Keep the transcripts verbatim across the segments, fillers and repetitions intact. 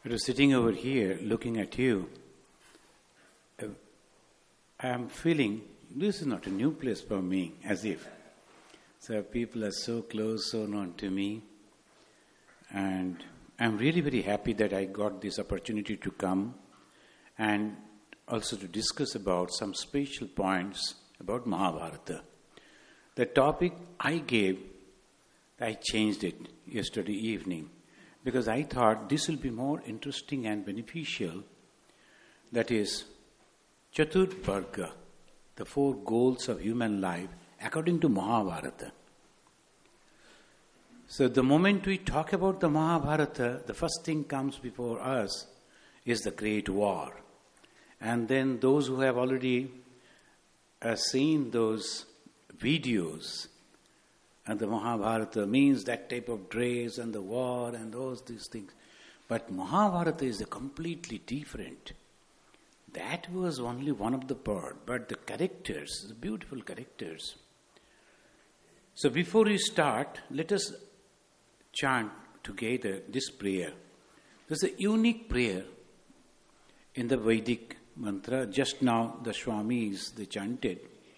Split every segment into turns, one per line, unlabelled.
I was sitting over here looking at you. I am feeling this is not a new place for me, as if. So people are so close, so known to me. And I'm really very happy that I got this opportunity to come and also to discuss about some special points about Mahabharata. The topic I gave, I changed it yesterday evening because I thought this will be more interesting and beneficial. That is, Chaturvarga, the four goals of human life according to Mahabharata. So the moment we talk about the Mahabharata, the first thing comes before us is the Great War. And then those who have already uh, seen those videos, and the Mahabharata means that type of dress and the war and those these things. But Mahabharata is a completely different. That was only one of the part, but the characters, the beautiful characters. So before we start, let us chant together this prayer. There's a unique prayer in the Vedic mantra. Just now the Swamis, they chanted.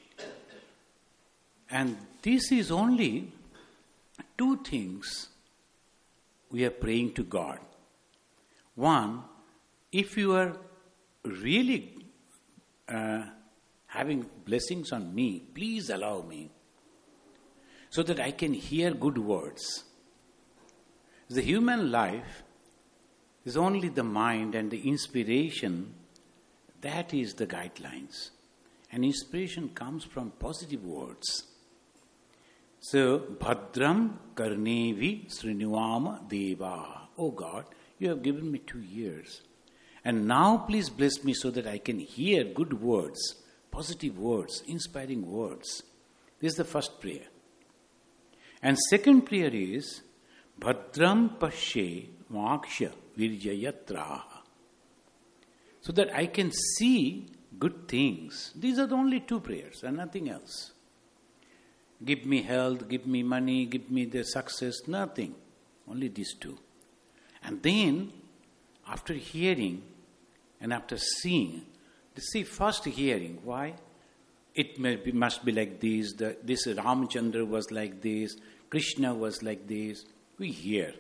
And this is only two things we are praying to God. One, if you are really uh, having blessings on me, please allow me so that I can hear good words. The human life is only the mind and the inspiration. That is the guidelines. And inspiration comes from positive words. So, Bhadram Karnevi Srinivama Deva. Oh God, you have given me two years. And now please bless me so that I can hear good words, positive words, inspiring words. This is the first prayer. And second prayer is Bhadram Pashe Moksha Virjayatraha. So that I can see good things. These are the only two prayers and nothing else. Give me health, give me money, give me the success, nothing. Only these two. And then, after hearing and after seeing, see first hearing, why? It may be, must be like this, the, this Ramchandra was like this, Krishna was like this. We hear.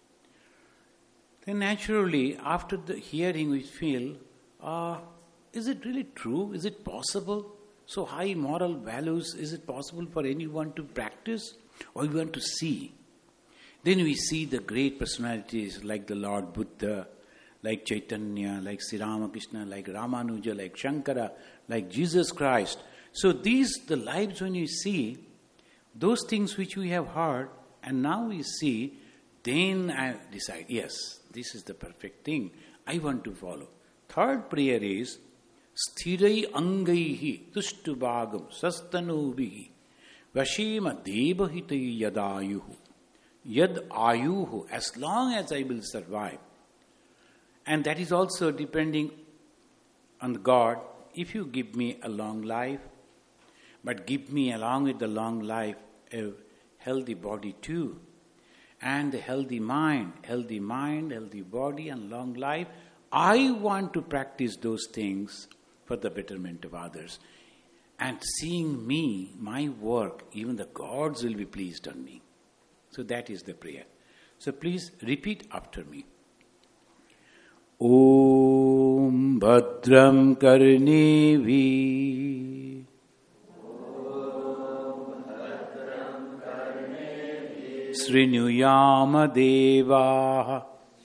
Then naturally, after the hearing, we feel, uh, is it really true? Is it possible? So high moral values, is it possible for anyone to practice? Or we want to see? Then we see the great personalities like the Lord Buddha, like Chaitanya, like Sri Ramakrishna, like Ramanuja, like Shankara, like Jesus Christ. So these, the lives when you see, those things which we have heard, and now we see, then I decide, yes, this is the perfect thing. I want to follow. Third prayer is, Sthirai angaihi tushtubhagam sastanubihi vashema devahitai yadayuhu yad ayuhu, as long as I will survive. And that is also depending on God. If you give me a long life, but give me along with the long life a healthy body too, and a healthy mind, healthy mind, healthy body and long life, I want to practice those things for the betterment of others. And seeing me, my work, even the gods will be pleased on me. So that is the prayer. So please repeat after me. Om Bhadram Karnevi Srinuyama Deva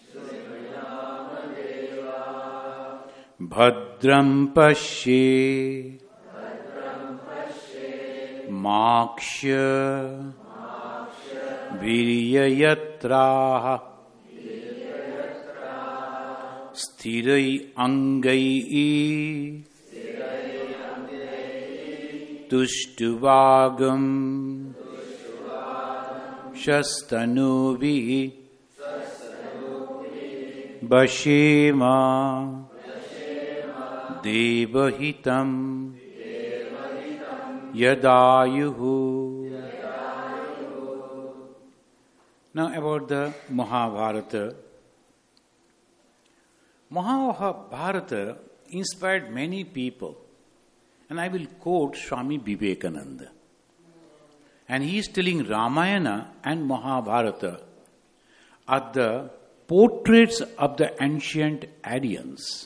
Bhadram Pashe Moksha Viryayatraha Sthirai Angai Tushtuvagam Shastanuvi Bashema Devahitam Yadayuhu. Now about the Mahabharata. Mahabharata inspired many people. And I will quote Swami Vivekananda. And he is telling Ramayana and Mahabharata are the portraits of the ancient Aryans.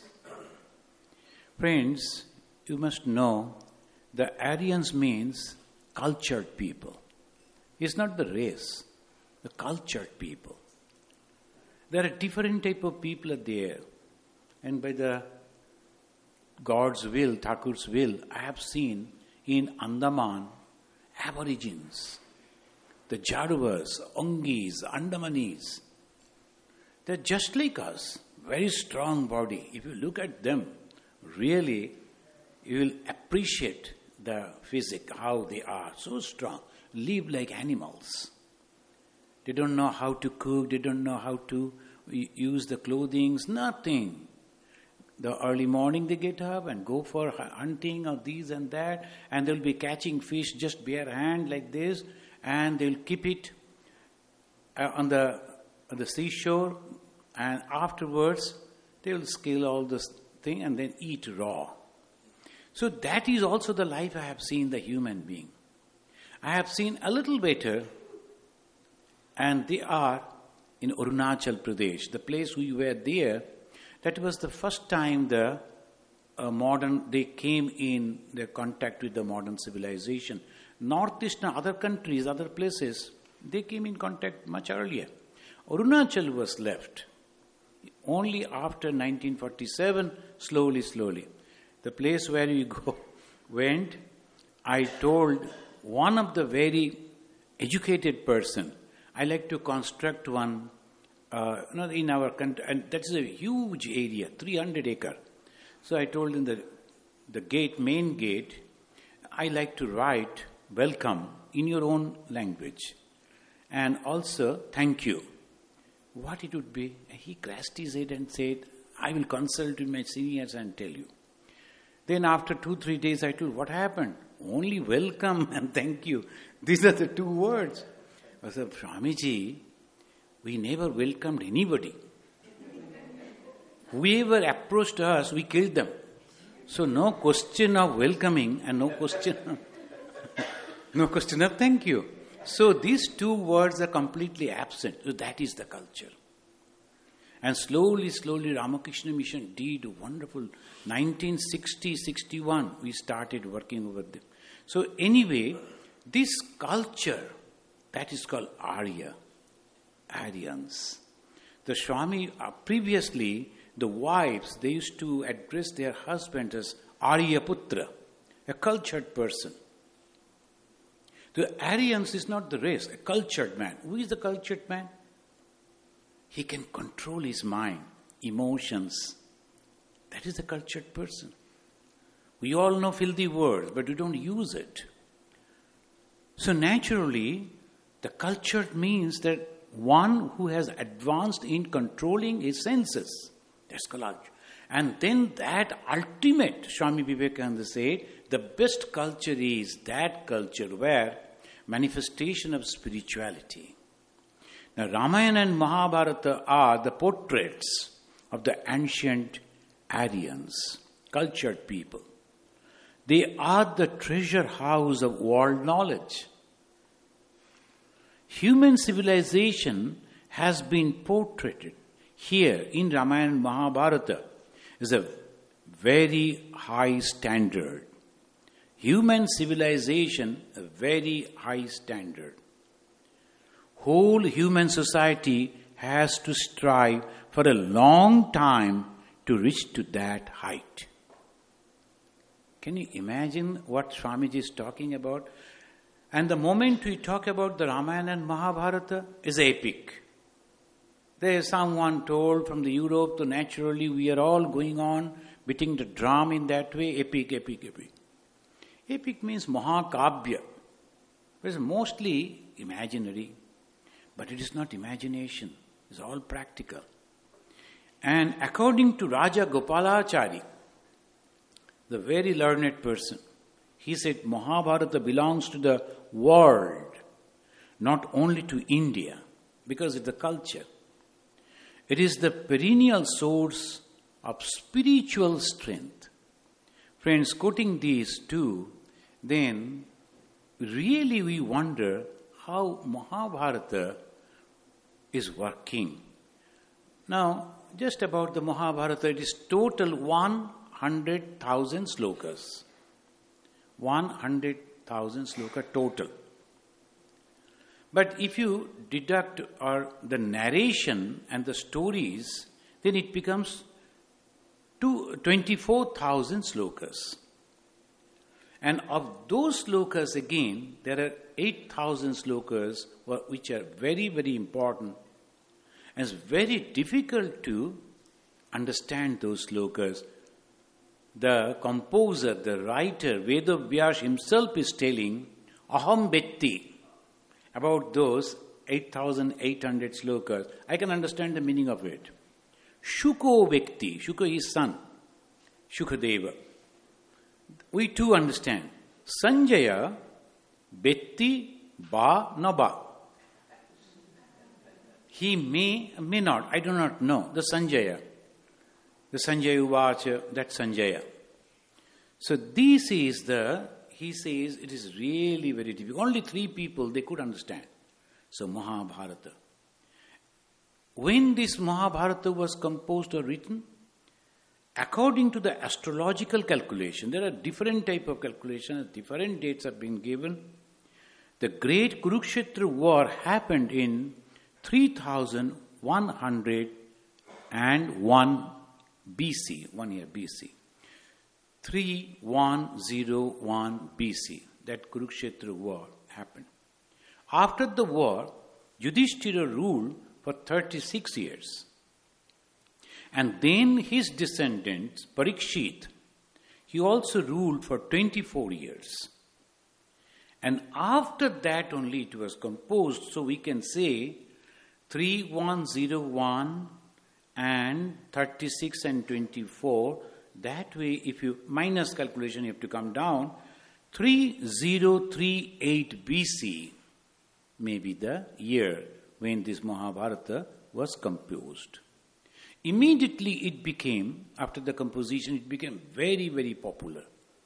Friends, you must know the Aryans means cultured people. It's not the race, the cultured people. There are different type of people there. And by the God's will, Thakur's will, I have seen in Andaman Aborigines, the Jadavas, Ongis, Andamanis. They're just like us, very strong body. If you look at them, really, you will appreciate the physique, how they are, so strong, live like animals. They don't know how to cook, they don't know how to use the clothing, nothing. The early morning they get up and go for hunting or these and that, and they'll be catching fish just bare hand like this, and they'll keep it uh, on the on the seashore, and afterwards they'll scale all this thing and then eat raw. So that is also the life I have seen the human being. I have seen a little better, and they are in Arunachal Pradesh, the place we were there. That was the first time the uh, modern, they came in their contact with the modern civilization. Northeast and other countries, other places, they came in contact much earlier. Arunachal was left only after nineteen forty-seven, slowly, slowly. The place where we go, went, I told one of the very educated person, I like to construct one Uh, in our country, and that's a huge area, three hundred acre. So I told him the the gate, main gate, I like to write welcome in your own language, and also thank you. What it would be? He crashed his head and said, I will consult with my seniors and tell you. Then after two, three days I told, what happened? Only welcome and thank you. These are the two words. I said, Swamiji, we never welcomed anybody. Whoever approached us, we killed them. So no question of welcoming and no question of, no question of thank you. So these two words are completely absent. So that is the culture. And slowly, slowly Ramakrishna Mission did wonderful. nineteen sixty, sixty-one, we started working over them. So anyway, this culture, that is called Arya. Aryans. The Swami, uh, previously, the wives, they used to address their husband as Aryaputra, a cultured person. The Aryans is not the race, a cultured man. Who is the cultured man? He can control his mind, emotions. That is the cultured person. We all know filthy words, but we don't use it. So naturally, the cultured means that one who has advanced in controlling his senses. That's culture. And then that ultimate, Swami Vivekananda said, the best culture is that culture where manifestation of spirituality. Now Ramayana and Mahabharata are the portraits of the ancient Aryans, cultured people. They are the treasure house of world knowledge. Human civilization has been portrayed here in Ramayana and Mahabharata as a very high standard. Human civilization, a very high standard. Whole human society has to strive for a long time to reach to that height. Can you imagine what Swamiji is talking about? And the moment we talk about the Ramayana and Mahabharata is epic. There is someone told from the Europe, so naturally we are all going on beating the drum in that way, epic, epic, epic. Epic means Mahakabya. It is mostly imaginary, but it is not imagination. It is all practical. And according to Raja Gopalachari, the very learned person, he said Mahabharata belongs to the world, not only to India, because it's the culture. It is the perennial source of spiritual strength. Friends, quoting these two, then really we wonder how Mahabharata is working. Now, just about the Mahabharata, it is total one hundred thousand slokas. one hundred thousand sloka total. But if you deduct or the narration and the stories, then it becomes twenty-four thousand slokas. And of those slokas again, there are eight thousand slokas which are very, very important. And it's very difficult to understand those slokas. The composer, the writer, Vedavyas himself is telling, Aham Vetti, about those eight thousand eight hundred slokas. I can understand the meaning of it. Shuko Vekti, Shuka is son, Shukadeva. We too understand. Sanjaya, Vetti, Ba, Naba. He may, may not, I do not know. The Sanjaya. The Sanjaya Uvacha, that Sanjaya. So this is the, he says, it is really very difficult. Only three people they could understand. So Mahabharata. When this Mahabharata was composed or written, according to the astrological calculation, there are different type of calculations, different dates have been given. The great Kurukshetra war happened in three thousand one hundred one B C, one year B C. three thousand one hundred one B C, that Kurukshetra war happened. After the war, Yudhishthira ruled for thirty-six years. And then his descendant, Parikshit, he also ruled for twenty-four years. And after that only it was composed, so we can say three thousand one hundred one and thirty-six and twenty-four, that way if you minus calculation you have to come down, three thousand thirty-eight B C may be the year when this Mahabharata was composed. Immediately it became, after the composition, it became very, very popular.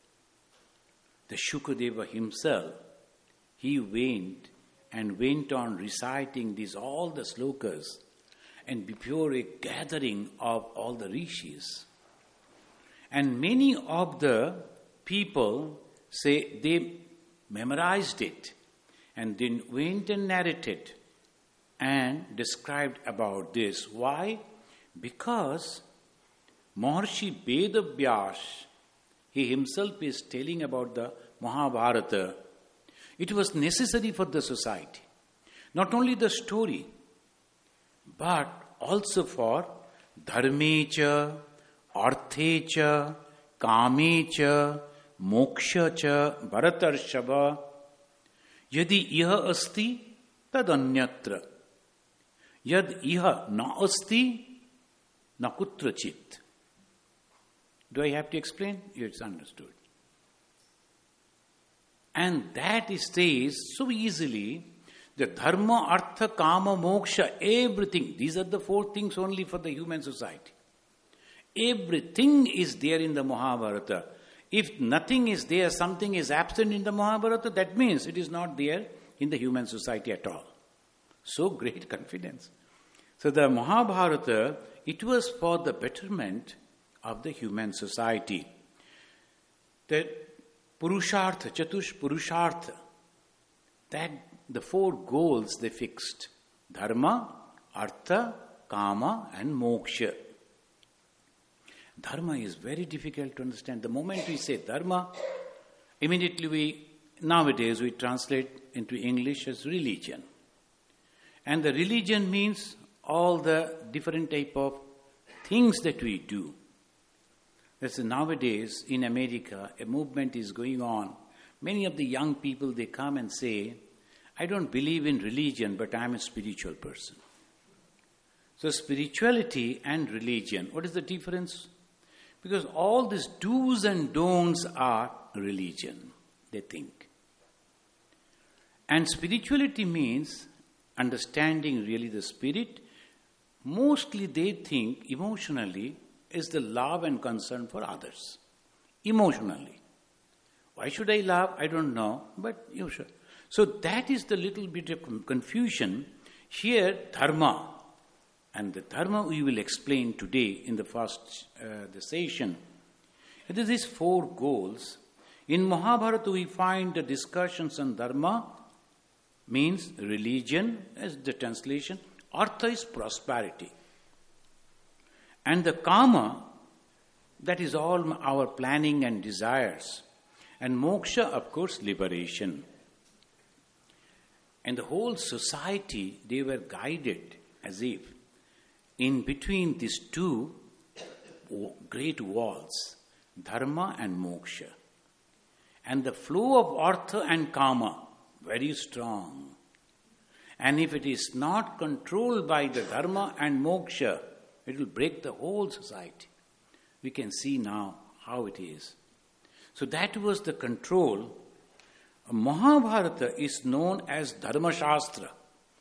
The Shukadeva himself, he went and went on reciting these all the slokas and before a gathering of all the rishis. And many of the people say they memorized it and then went and narrated and described about this. Why? Because Maharshi Vedavyas, he himself is telling about the Mahabharata. It was necessary for the society. Not only the story, but also for dharmecha, arthecha, kamecha, mokshacha, bharatarshava, yadi iha asti tad anyatra, yad iha na asti na kutrachit. Do I have to explain? It's understood. And that stays so easily. The dharma, artha, kama, moksha, everything. These are the four things only for the human society. Everything is there in the Mahabharata. If nothing is there, something is absent in the Mahabharata, that means it is not there in the human society at all. So great confidence. So the Mahabharata, it was for the betterment of the human society. The Purushartha, Chatush Purushartha, that the four goals they fixed: Dharma, Artha, Kama and Moksha. Dharma is very difficult to understand. The moment we say Dharma, immediately we, nowadays we translate into English as religion. And the religion means all the different type of things that we do. That's nowadays in America, a movement is going on. Many of the young people, they come and say, I don't believe in religion, but I'm a spiritual person. So spirituality and religion, what is the difference? Because all these do's and don'ts are religion, they think. And spirituality means understanding really the spirit. Mostly they think emotionally is the love and concern for others, emotionally. Why should I love? I don't know, but you should. So that is the little bit of confusion. Here, dharma, and the dharma we will explain today in the first uh, the session. It is these four goals. In Mahabharata we find the discussions on dharma, means religion, as the translation. Artha is prosperity. And the kama, that is all our planning and desires. And moksha, of course, liberation. And the whole society, they were guided as if in between these two great walls, dharma and moksha. And the flow of artha and kama, very strong. And if it is not controlled by the dharma and moksha, it will break the whole society. We can see now how it is. So that was the control. Mahabharata is known as Dharma Shastra.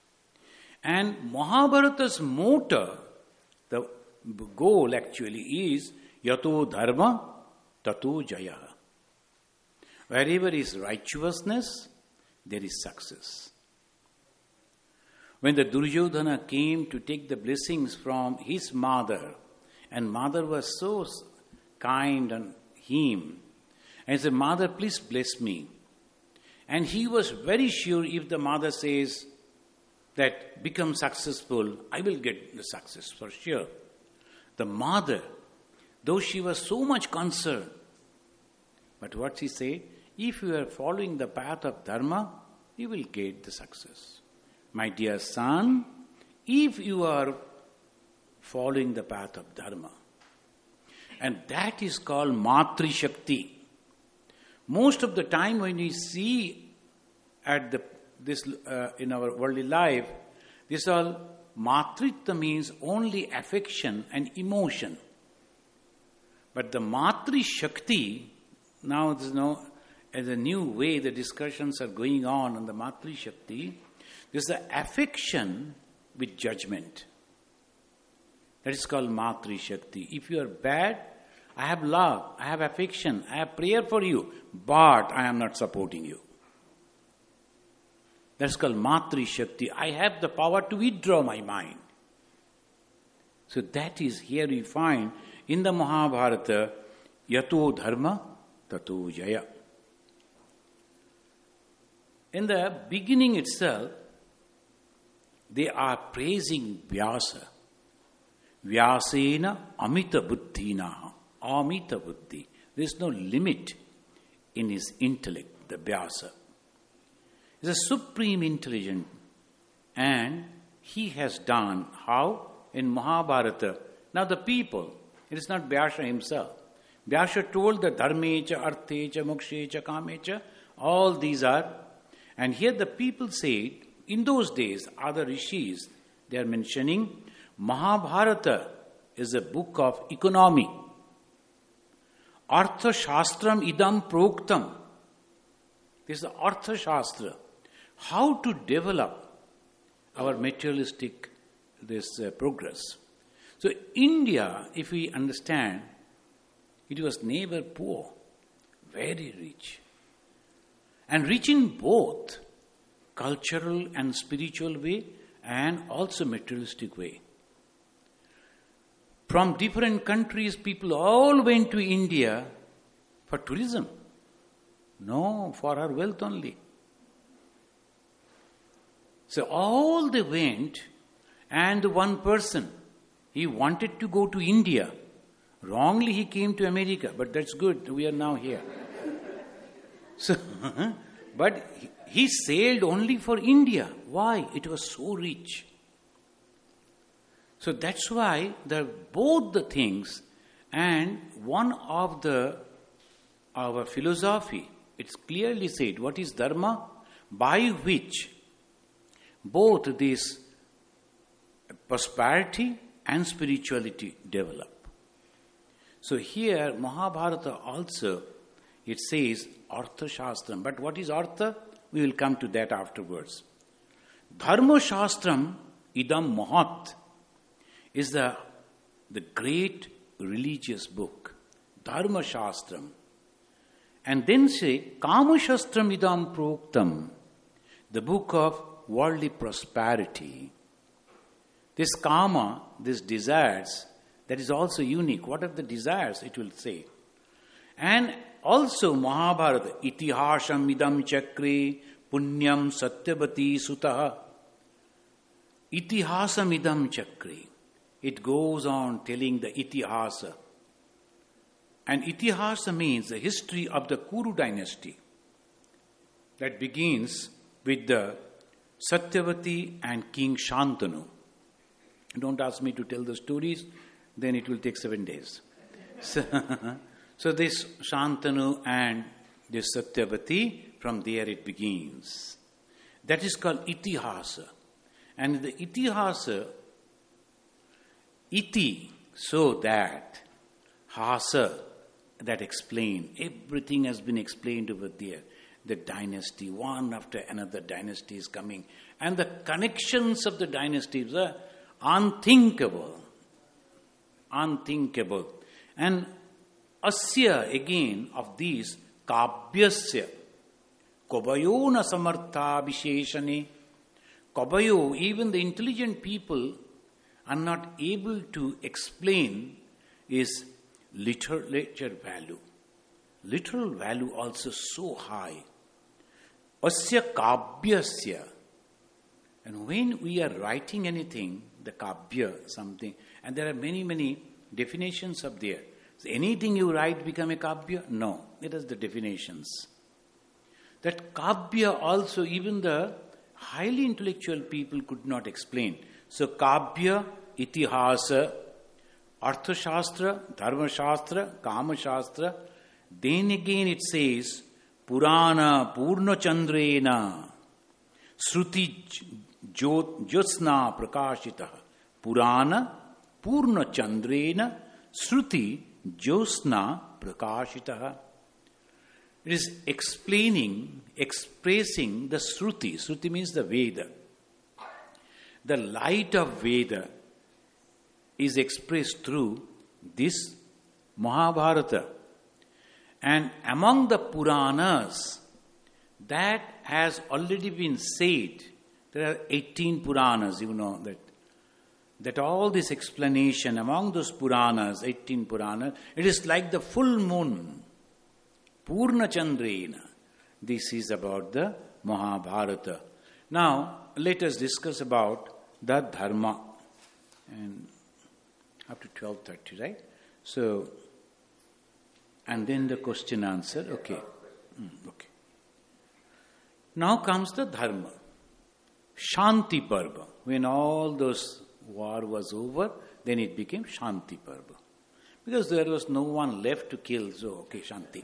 And Mahabharata's motto, the goal actually is Yato Dharma Tato Jaya. Wherever is righteousness, there is success. When the Duryodhana came to take the blessings from his mother, and mother was so kind on him, and he said, Mother, please bless me. And he was very sure if the mother says that become successful, I will get the success for sure. The mother, though she was so much concerned, but what she said, if you are following the path of dharma, you will get the success. My dear son, if you are following the path of dharma, and that is called Matri Shakti. Most of the time when we see at the this uh, in our worldly life, this all Matritva means only affection and emotion. But the Matri Shakti, now there's no, as a new way the discussions are going on on the Matri Shakti, there's the affection with judgment. That is called Matri Shakti. If you are bad, I have love, I have affection, I have prayer for you, but I am not supporting you. That's called Matri Shakti. I have the power to withdraw my mind. So that is here we find in the Mahabharata, Yato Dharma Tato Jaya. In the beginning itself, they are praising Vyasa. Vyasena amita buddhina. Amita buddhi. There is no limit in his intellect, the Vyasa. He is a supreme intelligence, and he has done how? In Mahabharata. Now the people, it is not Vyasa himself. Vyasa told the dharmecha, arthecha, mokshecha, kamecha, all these are, and here the people said, in those days, other rishis, they are mentioning, Mahabharata is a book of economy. Artha Shastram idam proktam. This is the Artha Shastra. How to develop our materialistic this uh, progress. So India, if we understand, it was never poor, very rich. And rich in both cultural and spiritual way and also materialistic way. From different countries, people all went to India for tourism. No, for our wealth only. So all they went, and one person, he wanted to go to India. Wrongly he came to America, but that's good, we are now here. So, but he sailed only for India. Why? It was so rich. So that's why the both the things, and one of the our philosophy, it's clearly said what is dharma, by which both this prosperity and spirituality develop. So here Mahabharata also it says Artha Shastram. But what is Artha? We will come to that afterwards. Dharma Shastram idam mahat is the, the great religious book, Dharma Shastram, and then say, Kama Shastram idam proktam, the book of worldly prosperity. This Kama, this desires, that is also unique. What are the desires? It will say. And also Mahabharata, Itihasam idam chakre punyam satyavati sutaha. Itihasam idam chakre. It goes on telling the Itihasa. And Itihasa means the history of the Kuru dynasty. That begins with the Satyavati and King Shantanu. Don't ask me to tell the stories, then it will take seven days. So, so this Shantanu and this Satyavati, from there it begins. That is called Itihasa. And the Itihasa, Iti, so that, Hasa, that explain. Everything has been explained over there. The dynasty, one after another dynasty is coming. And the connections of the dynasties are unthinkable. Unthinkable. And asya, again, of these, kabyasya, kobayo na samartha visheshane. Kobayo, even the intelligent people are not able to explain is literature value. Literal value also so high. Asya kabyasya. And when we are writing anything, the kabya, something, and there are many, many definitions up there. So anything you write become a kabya? No. It is the definitions. That kabya also, even the highly intellectual people could not explain. So kabya, itihasa, arthashastra, dharmashastra, kamashastra. Then again it says, Purana Purna Chandrena Sruti Jyotsna Prakashita. Purana Purna Chandrena Sruti Jyotsna Prakashita. It is explaining, expressing the Sruti. Sruti means the Veda. The light of Veda is expressed through this Mahabharata. And among the Puranas, that has already been said. There are eighteen Puranas, you know, that that all this explanation among those Puranas, eighteen Puranas, it is like the full moon, Purna Chandrena. This is about the Mahabharata. Now, let us discuss about the Dharma. And up to twelve thirty, right? So, and then the question answer, okay. Mm, okay. Now comes the Dharma. Shanti Parva. When all those war was over, then it became Shanti Parva. Because there was no one left to kill, so okay, Shanti.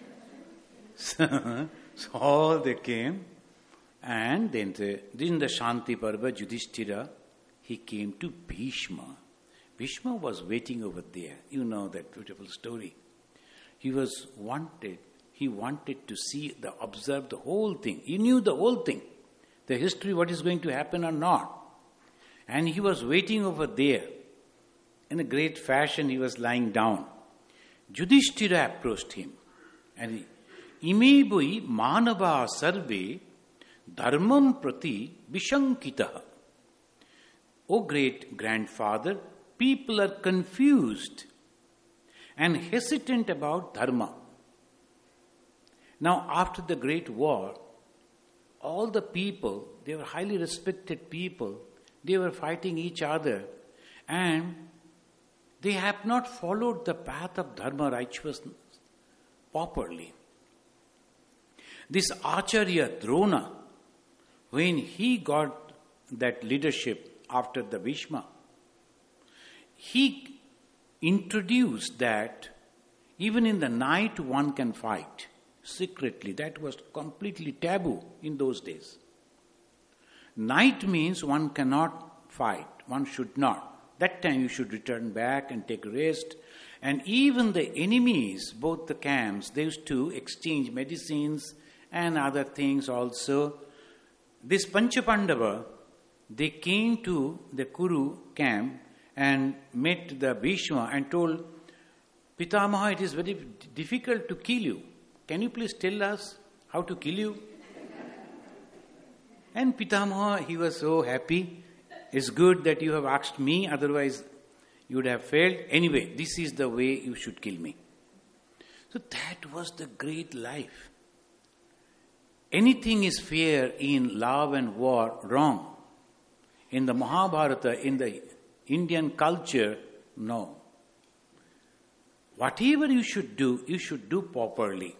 So, so all they came, and then the, in the Shanti Parva, Yudhishthira, he came to Bhishma. Bhishma was waiting over there. You know that beautiful story. He was wanted, he wanted to see, the observe the whole thing. He knew the whole thing, the history, what is going to happen or not. And he was waiting over there. In a great fashion, he was lying down. Yudhishthira approached him. And he, Ime boi manava sarve dharmam prati vishankitaha. O great grandfather, people are confused and hesitant about dharma. Now, after the Great War, all the people, they were highly respected people, they were fighting each other, and they have not followed the path of dharma righteousness properly. This Acharya Drona, when he got that leadership after the Bhishma, he introduced that even in the night one can fight secretly. That was completely taboo in those days. Night means one cannot fight, one should not. That time you should return back and take rest. And even the enemies, both the camps, they used to exchange medicines and other things also. This Panchapandava, they came to the Kuru camp and met the Bhishma and told, Pitamaha, it is very difficult to kill you. Can you please tell us how to kill you? And Pitamaha, he was so happy. It's good that you have asked me, otherwise you would have failed. Anyway, this is the way you should kill me. So that was the great life. Anything is fair in love and war, wrong. In the Mahabharata, in the Indian culture, no. Whatever you should do, you should do properly.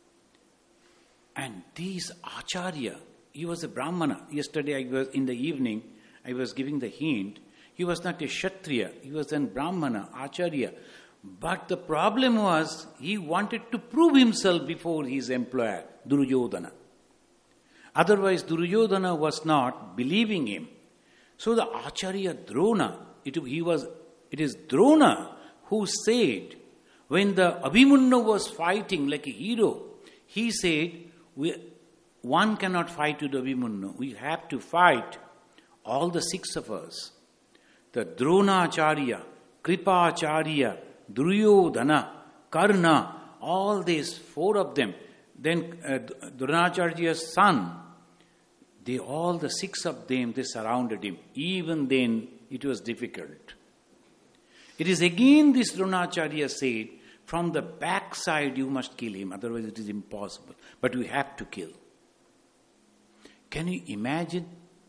And these Acharya, he was a Brahmana. Yesterday I was, in the evening, I was giving the hint. He was not a Kshatriya, he was a Brahmana, Acharya. But the problem was, he wanted to prove himself before his employer, Duryodhana. Otherwise, Duryodhana was not believing him. So the Acharya Drona, it, he was, it is Drona who said, when the Abhimanyu was fighting like a hero, he said, we, one cannot fight with Abhimanyu. We have to fight, all the six of us. The Dronacharya, Kripacharya, Duryodhana, Karna, all these four of them. Then uh, Dronacharya's son, they all the six of them, they surrounded him. Even then, it was difficult. It is again this Dronacharya said, from the backside you must kill him, otherwise it is impossible. But we have to kill. Can you imagine?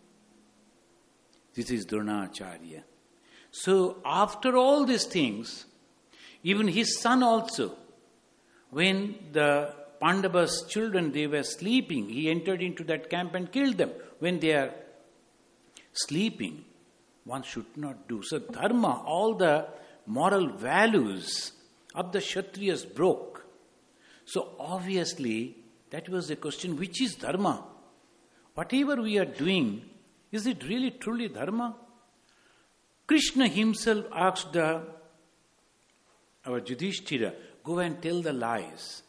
This is Dronacharya. So after all these things, even his son also, when the Pandavas' children, they were sleeping, he entered into that camp and killed them. When they are sleeping, one should not do. So dharma, all the moral values of the Kshatriyas broke. So obviously, that was the question, which is dharma? Whatever we are doing, is it really truly dharma? Krishna himself asked the, our Yudhishthira, go and tell the lies.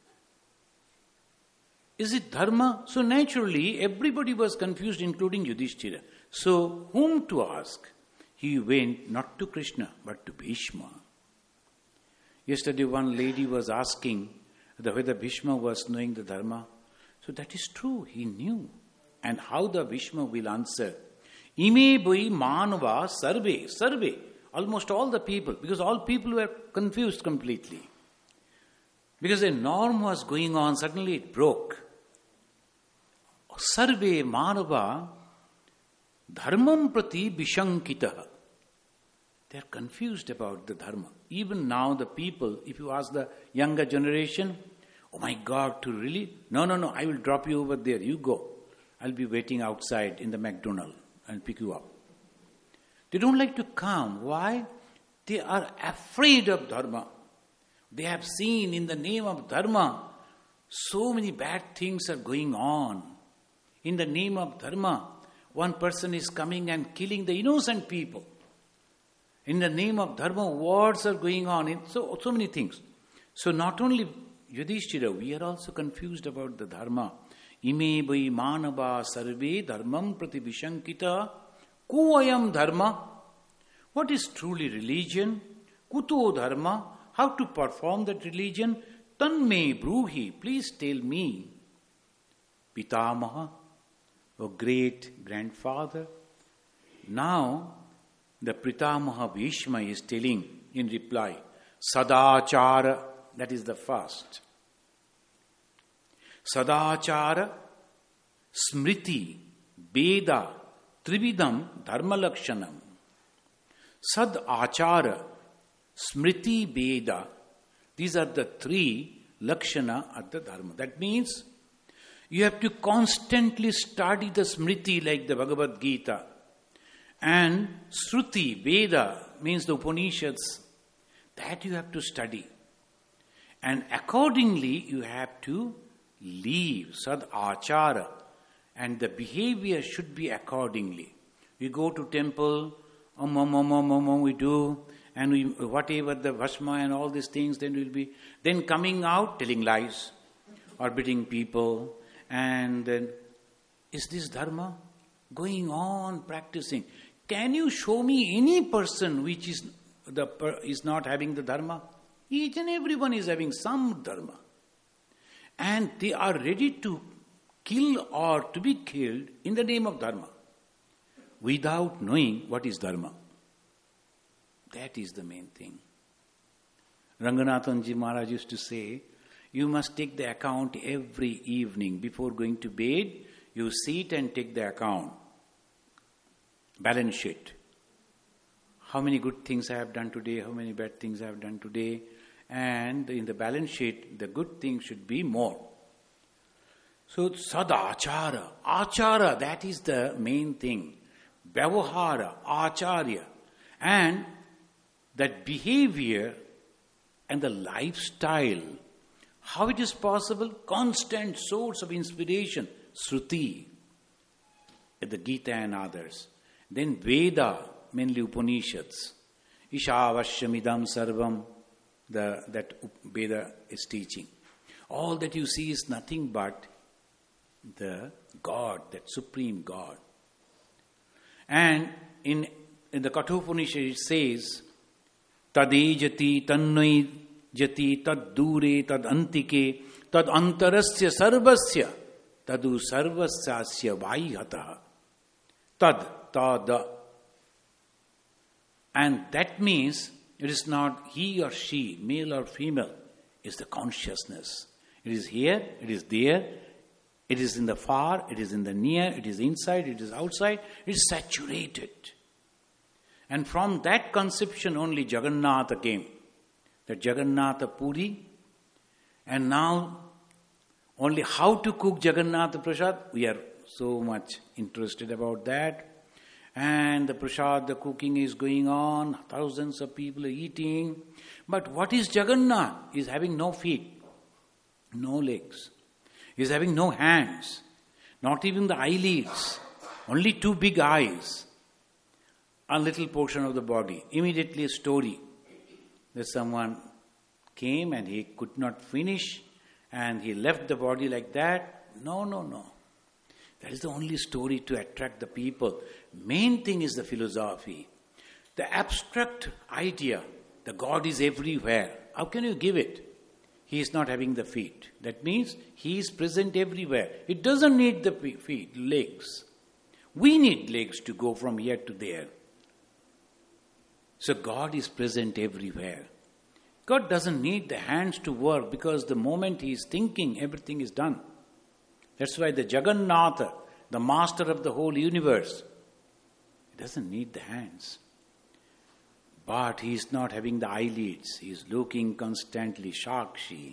Is it dharma? So naturally, everybody was confused, including Yudhishthira. So, whom to ask? He went not to Krishna, but to Bhishma. Yesterday, one lady was asking whether Bhishma was knowing the dharma. So that is true, he knew. And how the Bhishma will answer? Ime boi manava sarve, sarve. Almost all the people, because all people were confused completely. Because a norm was going on, suddenly it broke. Sarve manava dharmam prati vishankitaha. They are confused about the dharma. Even now the people, if you ask the younger generation, oh my God, to really? No, no, no, I will drop you over there, you go. I'll be waiting outside in the McDonald's and pick you up. They don't like to come. Why? They are afraid of dharma. They have seen in the name of dharma, so many bad things are going on. In the name of dharma, one person is coming and killing the innocent people. In the name of dharma, wars are going on. In so, so many things. So not only Yudhishthira, we are also confused about the dharma. Ime vai manava sarve dharmam prati vishankita kuayam dharma. What is truly religion? Kuto dharma. How to perform that religion? Tanme bruhi. Please tell me. Pitamaha, a great grandfather. Now, the Pitamaha Bhishma is telling in reply, Sadachara, that is the first. Sadachara, Smriti, Veda, Trividam, Dharma Lakshanam. Sad Achara, Smriti, Veda, these are the three Lakshana of the Dharma. That means you have to constantly study the Smriti like the Bhagavad Gita. And Shruti, Veda, means the Upanishads. That you have to study. And accordingly, you have to live. Sad Achara. And the behavior should be accordingly. We go to temple, om, om, om, om, om, om, we do, and we, whatever the Bhasma and all these things, then we'll be, then coming out, telling lies, or beating people, and then, is this dharma? Going on practicing. Can you show me any person which is the is not having the dharma? Each and everyone is having some dharma. And they are ready to kill or to be killed in the name of dharma, without knowing what is dharma. That is the main thing. Ranganathanji Maharaj used to say, you must take the account every evening. Before going to bed, you sit and take the account. Balance sheet. How many good things I have done today, how many bad things I have done today. And in the balance sheet, the good things should be more. So, sadachara, achara, that is the main thing. Vyavahara, acharya. And that behavior and the lifestyle, how it is possible? Constant source of inspiration, Shruti, the Gita and others. Then Veda, mainly Upanishads. Ishavashyamidam sarvam, the, that Veda is teaching. All that you see is nothing but the God, that supreme God. And in, in the Kathopanishad it says, Tadejati tannoi jati tad dure tad antike tad antarasya sarvasya tadu sarvasyasya vaihataha tad tada. And that means it is not he or she, male or female, it's the consciousness. It is here, it is there, it is in the far, it is in the near, it is inside, it is outside, it is saturated. And from that conception only Jagannatha came. That Jagannatha Puri. And now only how to cook Jagannatha Prasad, we are so much interested about that. And the Prasad, the cooking is going on, thousands of people are eating. But what is Jagannath? He is having no feet, no legs. He is having no hands, not even the eyelids, only two big eyes. A little portion of the body. Immediately a story that someone came and he could not finish and he left the body like that. No, no, no. That is the only story to attract the people. Main thing is the philosophy. The abstract idea, the God is everywhere. How can you give it? He is not having the feet. That means he is present everywhere. It doesn't need the feet, legs. We need legs to go from here to there. So God is present everywhere. God doesn't need the hands to work because the moment he is thinking, everything is done. That's why the Jagannatha, the master of the whole universe, he doesn't need the hands. But he is not having the eyelids. He is looking constantly, Shakshi.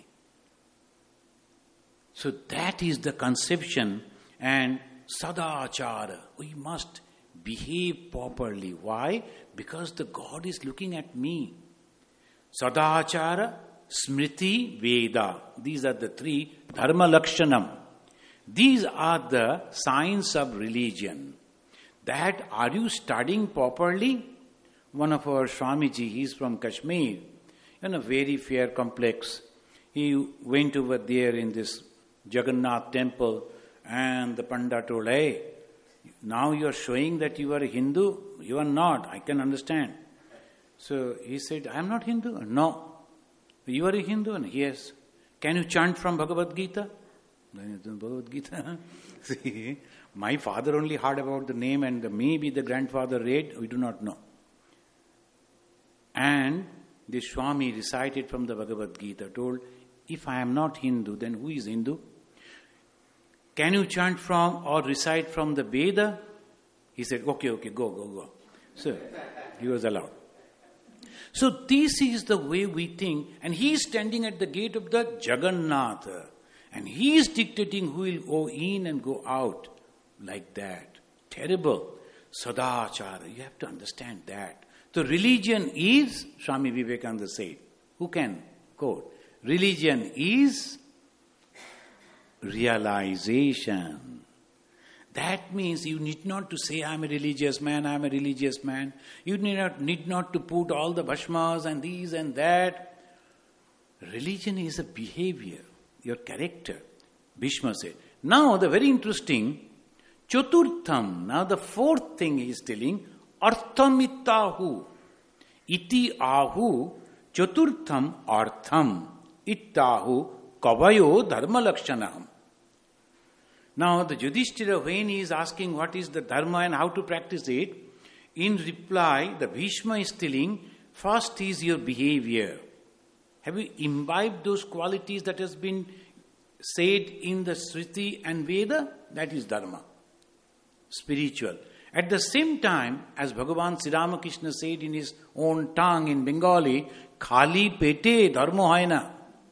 So that is the conception, and sadachara. We must behave properly. Why? Because the God is looking at me. Sadachara, Smriti, Veda. These are the three. Dharma Lakshanam. These are the signs of religion. That are you studying properly? One of our Swamiji, he is from Kashmir, in a very fair complex. He went over there in this Jagannath temple and the Pandit told, hey, now you are showing that you are a Hindu? You are not, I can understand. So he said, I am not Hindu. No. You are a Hindu? Yes. Can you chant from Bhagavad Gita? Bhagavad Gita. See, my father only heard about the name and maybe the grandfather read, we do not know. And the Swami recited from the Bhagavad Gita, told, if I am not Hindu, then who is Hindu? Can you chant from or recite from the Veda? He said, okay, okay, go, go, go. So, he was allowed. So, this is the way we think, and he is standing at the gate of the Jagannatha, and he is dictating who will go in and go out, like that. Terrible. Sadachara, you have to understand that. So, religion is, Swami Vivekananda said, who can quote? Religion is realization. That means you need not to say, I am a religious man, I am a religious man. You need not, need not to put all the bhashmas and these and that. Religion is a behavior, your character. Bhishma said. Now the very interesting, Chaturtham, now the fourth thing he is telling, Arthamittahu. Iti ahu chaturtham artham ittahu kavayo dharma lakshanam. Now the Yudhishthira, when he is asking what is the dharma and how to practice it, in reply the Bhishma is telling, first is your behavior. Have you imbibed those qualities that has been said in the Smriti and Veda? That is dharma, spiritual. At the same time, as Bhagavan Sri Ramakrishna said in his own tongue in Bengali, khali pete dharma haina.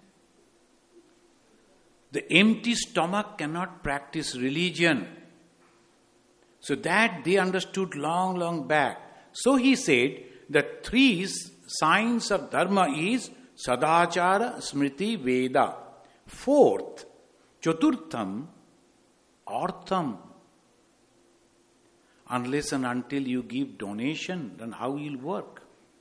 The empty stomach cannot practice religion. So that they understood long, long back. So he said, the three signs of dharma is sadachara, smriti, veda. Fourth, chaturtham, artham. Unless and until you give donation, then how will work?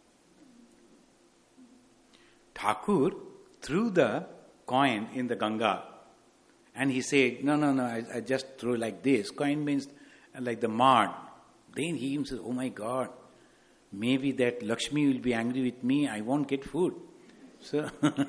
Thakur threw the coin in the Ganga and he said, no, no, no, I, I just throw like this. Coin means like the mud. Then he himself, oh my God, maybe that Lakshmi will be angry with me, I won't get food. So,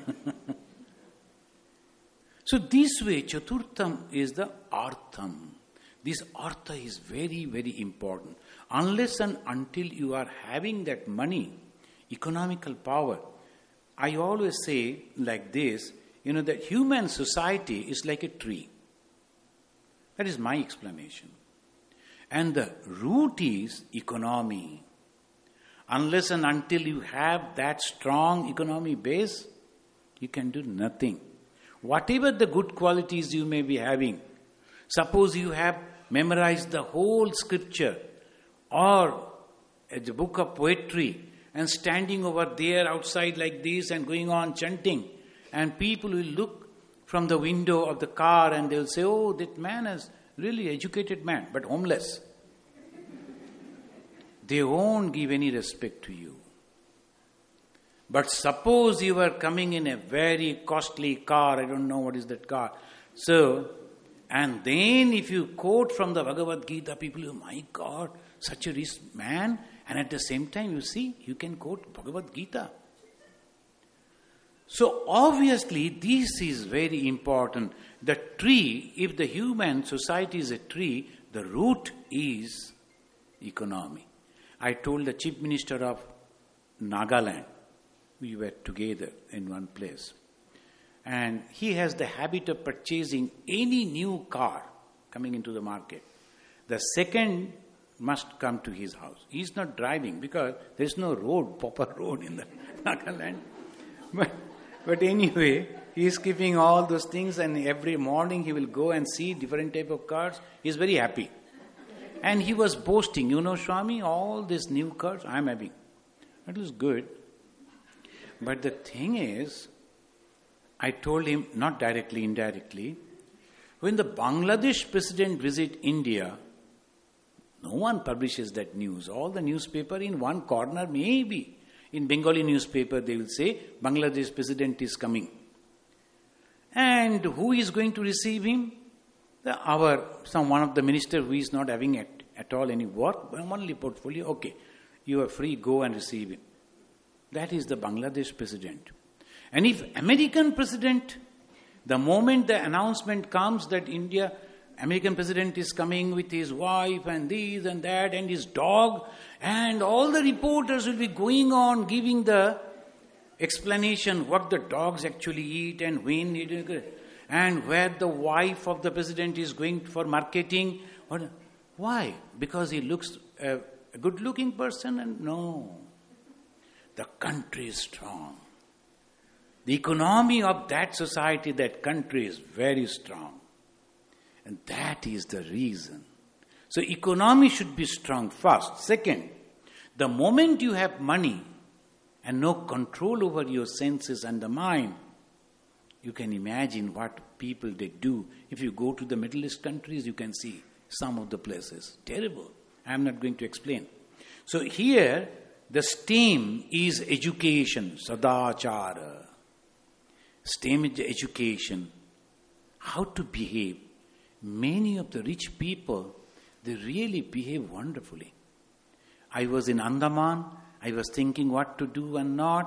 so this way, chaturtham is the artham. This artha is very, very important. Unless and until you are having that money, economical power, I always say like this, you know, that human society is like a tree. That is my explanation. And the root is economy. Unless and until you have that strong economy base, you can do nothing. Whatever the good qualities you may be having, suppose you have memorized the whole scripture or a book of poetry and standing over there outside like this and going on chanting, and people will look from the window of the car and they will say, oh, that man is really educated man, but homeless. They won't give any respect to you. But suppose you are coming in a very costly car, I don't know what is that car. So, and then if you quote from the Bhagavad Gita, people say, oh my God, such a rich man. And at the same time, you see, you can quote Bhagavad Gita. So obviously, this is very important. The tree, if the human society is a tree, the root is economy. I told the Chief Minister of Nagaland, we were together in one place, and he has the habit of purchasing any new car coming into the market. The second must come to his house. He is not driving because there is no road, proper road in the Nagaland. But, but anyway, he is keeping all those things, and every morning he will go and see different type of cars. He is very happy. And he was boasting, you know, Swami, all these new cars I am having. That was good. But the thing is, I told him, not directly, indirectly, when the Bangladesh president visit India, no one publishes that news. All the newspaper in one corner, maybe. In Bengali newspaper, they will say, Bangladesh president is coming. And who is going to receive him? The, our, some one of the minister who is not having at, at all any work, only portfolio, okay, you are free, go and receive him. That is the Bangladesh president. And if American president, the moment the announcement comes that India, American president is coming with his wife and this and that and his dog, and all the reporters will be going on giving the explanation what the dogs actually eat and when it, and where the wife of the president is going for marketing. Why? Because he looks a, a good-looking person? And no. The country is strong. The economy of that society, that country is very strong. And that is the reason. So economy should be strong first. Second, the moment you have money and no control over your senses and the mind, you can imagine what people they do. If you go to the Middle East countries, you can see some of the places. Terrible. I am not going to explain. So here, the stem is education, sadachara. Stem is education. How to behave. Many of the rich people, they really behave wonderfully. I was in Andaman. I was thinking what to do and not.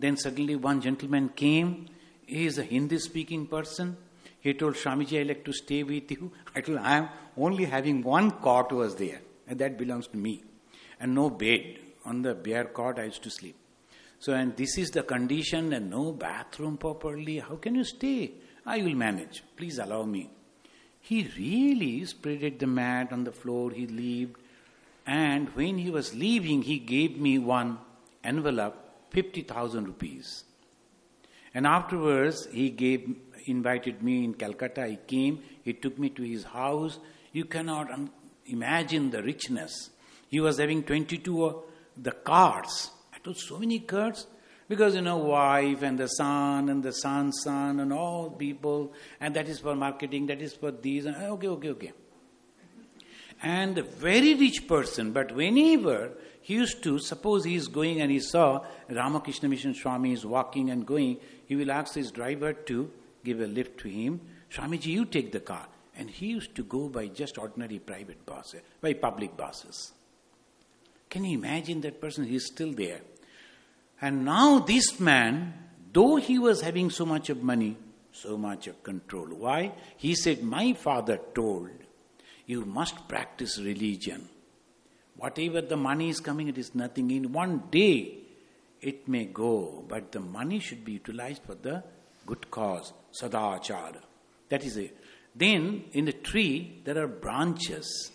Then suddenly one gentleman came. He is a Hindi-speaking person. He told, Swamiji, I'd like to stay with you. I told him, I am only having one cot was there, and that belongs to me. And no bed. On the bare cot I used to sleep. So, and this is the condition, and no bathroom properly. How can you stay? I will manage. Please allow me. He really spreaded the mat on the floor. He lived. And when he was leaving, he gave me one envelope, fifty thousand rupees. And afterwards, he gave, invited me in Calcutta. I came. He took me to his house. You cannot un- imagine the richness. He was having twenty-two uh, the cards. I told so many cards. Because, you know, wife and the son and the son's son and all people. And that is for marketing, that is for these. And, okay, okay, okay. And a very rich person, but whenever he used to, suppose he is going and he saw Ramakrishna Mission Swami is walking and going, he will ask his driver to give a lift to him. Swamiji, you take the car. And he used to go by just ordinary private buses, by public buses. Can you imagine that person? He is still there. And now this man, though he was having so much of money, so much of control. Why? He said, my father told, you must practice religion. Whatever the money is coming, it is nothing. In one day, it may go, but the money should be utilized for the good cause, sadachara. That is it. Then, in the tree, there are branches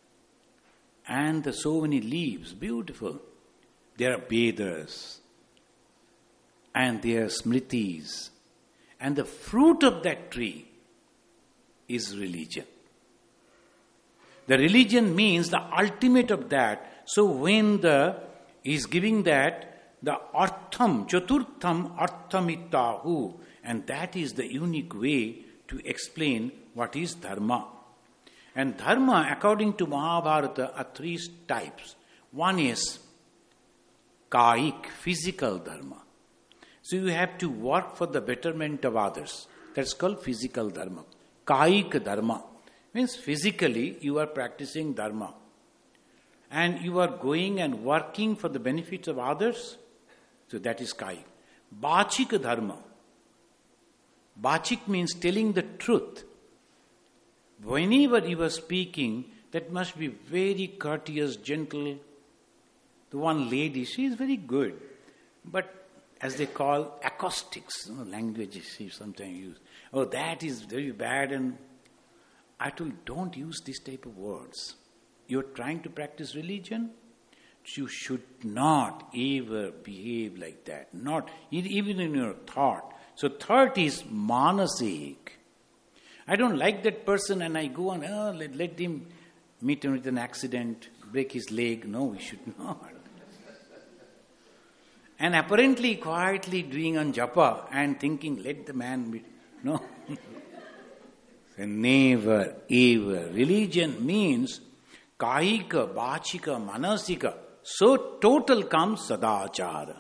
and the so many leaves, beautiful. There are Vedas and there are Smritis. And the fruit of that tree is religion. The religion means the ultimate of that. So when the he is giving that, the artham, chaturtham arthamitahu, and that is the unique way to explain what is dharma. And dharma, according to Mahabharata, are three types. One is kaik, physical dharma. So you have to work for the betterment of others. That's called physical dharma. Kaik dharma means physically you are practicing dharma. And you are going and working for the benefits of others. So that is kaik. Bachik dharma. Bachik means telling the truth. Whenever you are speaking, that must be very courteous, gentle. The one lady, she is very good. But as they call acoustics, you know, languages she sometimes use. Oh, that is very bad. And I told, don't use this type of words. You're trying to practice religion. You should not ever behave like that. Not even in your thought. So third is manasik. I don't like that person and I go on, oh, let, let him meet him with an accident, break his leg. No, we should not. And apparently quietly doing on japa and thinking, let the man be. No. So never, ever. Religion means kaika, bachika, manasika. So total comes sadachara.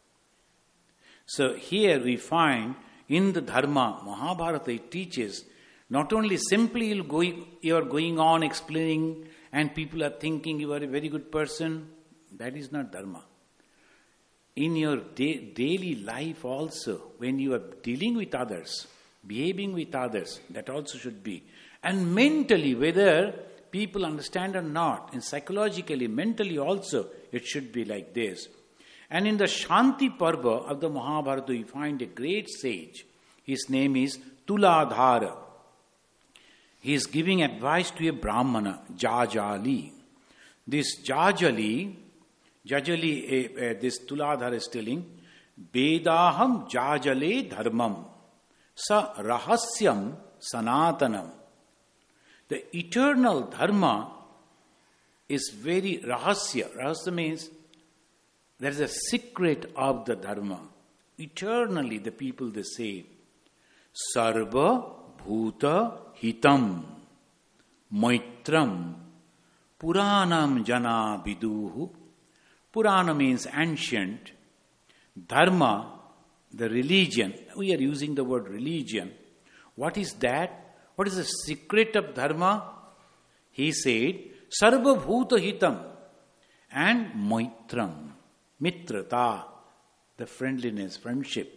So here we find in the dharma, Mahabharata, it teaches not only simply you'll go, you are going on explaining and people are thinking you are a very good person. That is not dharma. In your da- daily life also, when you are dealing with others, behaving with others, that also should be. And mentally, whether people understand or not, and psychologically, mentally also, it should be like this. And in the Shanti Parva of the Mahabharata, you find a great sage. His name is Tuladhara. He is giving advice to a Brahmana, Jajali. This Jajali, Jajali, uh, uh, this Tuladhara is telling, Vedaham Jajale Dharmam, Sa Rahasyam Sanatanam. The eternal Dharma is very Rahasya. Rahasya means there is a secret of the Dharma. Eternally the people they say, Sarva Bhuta Hitam Maitram Puranam Jana Viduhu. Purana means ancient. Dharma, the religion. We are using the word religion. What is that? What is the secret of Dharma? He said, Sarva Bhuta Hitam and Maitram. Mitrata. The the friendliness, friendship.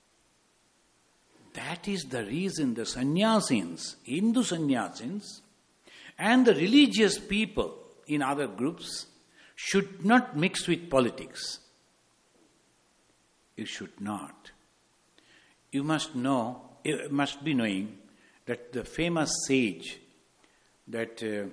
That is the reason the sannyasins, Hindu sannyasins, and the religious people in other groups should not mix with politics. You should not. You must know, you must be knowing that the famous sage that uh,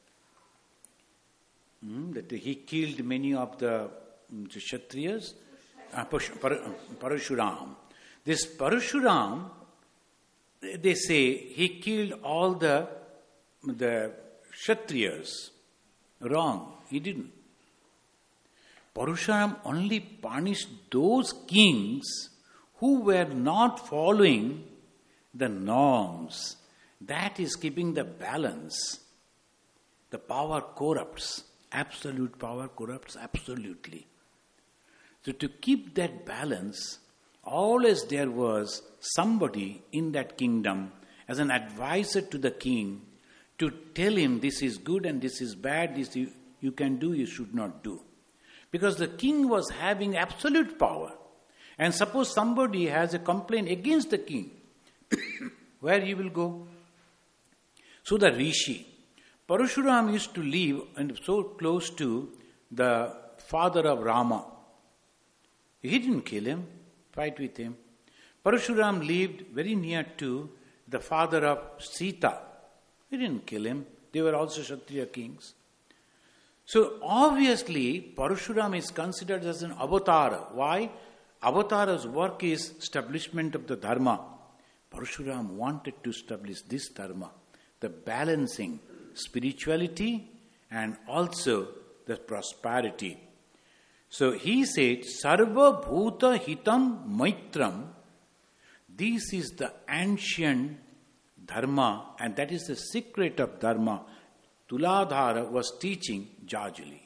mm, that he killed many of the, um, the Kshatriyas, uh, Parashuram. This Parashuram, they say he killed all the the Kshatriyas. Wrong, he didn't. Parashuram only punished those kings who were not following the norms. That is keeping the balance. The power corrupts. Absolute power corrupts absolutely. So to keep that balance, always there was somebody in that kingdom as an advisor to the king to tell him this is good and this is bad, this you, you can do, you should not do. Because the king was having absolute power. And suppose somebody has a complaint against the king, where he will go? So the Rishi, Parashuram used to live and so close to the father of Rama. He didn't kill him, fight with him. Parashuram lived very near to the father of Sita. He didn't kill him. They were also Kshatriya kings. So obviously, Parashuram is considered as an avatara. Why? Avatara's work is establishment of the dharma. Parashuram wanted to establish this dharma, the balancing spirituality and also the prosperity. So he said, Sarva Bhuta Hitam Maitram. This is the ancient dharma, and that is the secret of dharma. Tuladhara was teaching Jajuli.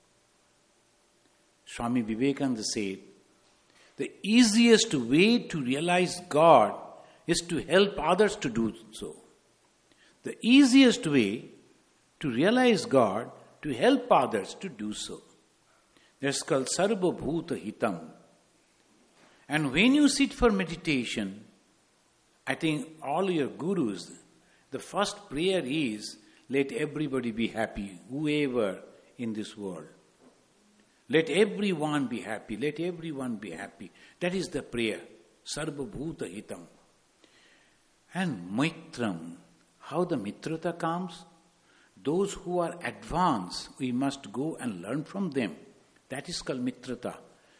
Swami Vivekananda said, the easiest way to realize God is to help others to do so. The easiest way to realize God, to help others to do so. That's called Sarva Bhuta Hitam. And when you sit for meditation, I think all your gurus, the first prayer is, let everybody be happy, whoever in this world. Let everyone be happy, let everyone be happy. That is the prayer, Sarva Bhuta Hitam. And Maitram, how the Mitrata comes? Those who are advanced, we must go and learn from them. That is called Mitrata.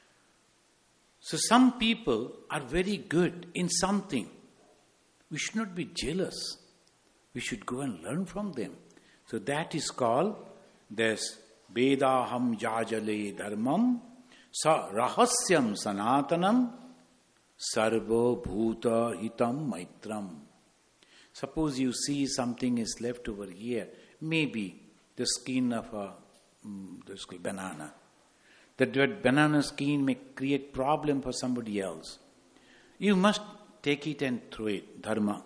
So some people are very good in something. We should not be jealous. We should go and learn from them. So that is called this Vedaham Jajale Dharmam Sa Rahasyam Sanatanam Sarva Bhuta Hitam Maitram. Suppose you see something is left over here, maybe the skin of a mm, this banana. That banana skin may create problem for somebody else. You must take it and throw it, dharma.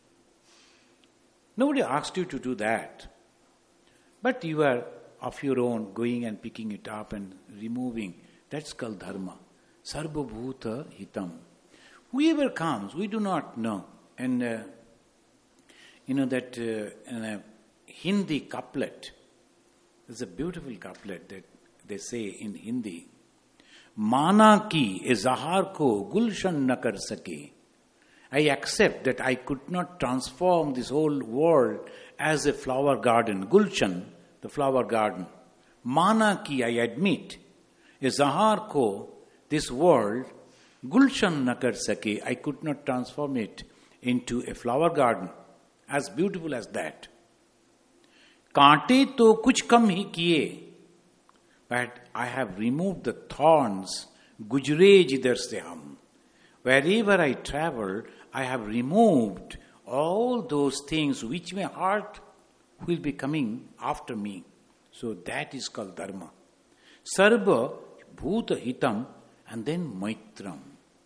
Nobody asked you to do that. But you are of your own going and picking it up and removing. That's called dharma. Sarva Bhuta Hitam. Whoever comes, we do not know. And uh, you know that uh, in a Hindi couplet, there's a beautiful couplet that they say in Hindi. Mana ki e zahar ko gulshan na kar sake. I accept that I could not transform this whole world as a flower garden. Gulshan, the flower garden. Mana ki, I admit, e zahar ko, this world, gulshan na kar sake. I could not transform it into a flower garden as beautiful as that. Kaante to kuch kam hi kiye. But I have removed the thorns. Gujre jidhar se hum. Wherever I travel, I have removed all those things which my heart will be coming after me. So that is called dharma. Sarva Bhuta Hitam and then Maitram.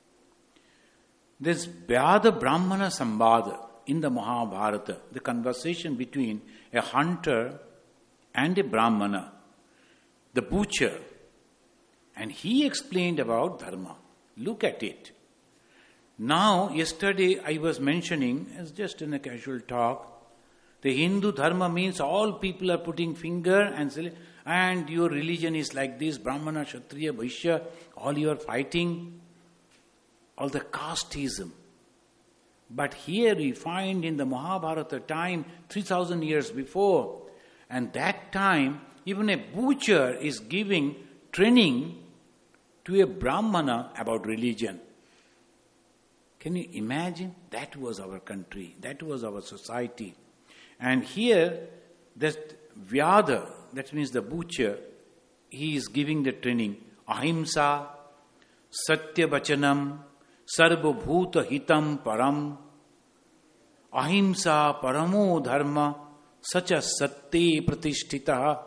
There's Vyada Brahmana Sambhada in the Mahabharata, the conversation between a hunter and a Brahmana, the butcher, and he explained about dharma. Look at it. Now, yesterday I was mentioning, as just in a casual talk, the Hindu dharma means all people are putting finger and say, and your religion is like this, Brahmana, Kshatriya, Vaishya, all you are fighting, all the casteism. But here we find in the Mahabharata time, three thousand years before, and that time, even a butcher is giving training to a Brahmana about religion. Can you imagine? That was our country, that was our society. And here, that Vyada, that means the butcher, he is giving the training. Ahimsa, Satya Vachanam, Sarva Bhuta Hitam Param, Ahimsa Paramo Dharma, Sacha Satye Pratishtita.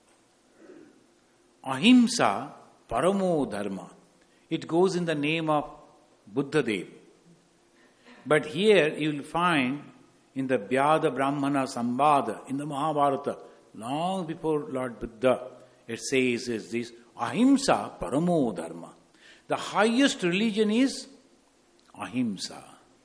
Ahimsa Paramo Dharma. It goes in the name of Buddha Dev. But here you will find in the Vyada Brahmana Sambhada, in the Mahabharata, long before Lord Buddha, it says is this, Ahimsa Paramo Dharma. The highest religion is Ahimsa.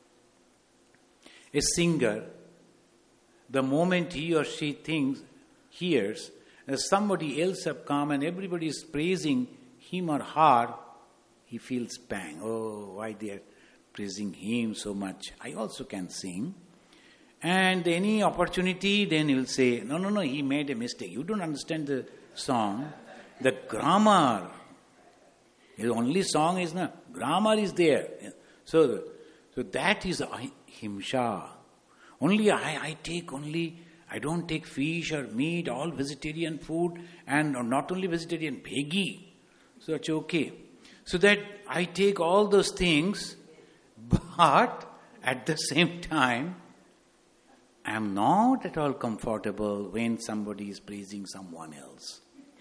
A singer, the moment he or she thinks, hears, that somebody else have come and everybody is praising him or her, he feels pang. Oh, why they are praising him so much? I also can sing. And any opportunity, then he will say, no, no, no, he made a mistake. You don't understand the song. The grammar, the only song is not, grammar is there. So, so that is ahimsa. Only I, I take only, I don't take fish or meat, all vegetarian food, and not only vegetarian, veggie. So it's okay. So that I take all those things, but at the same time, I am not at all comfortable when somebody is praising someone else.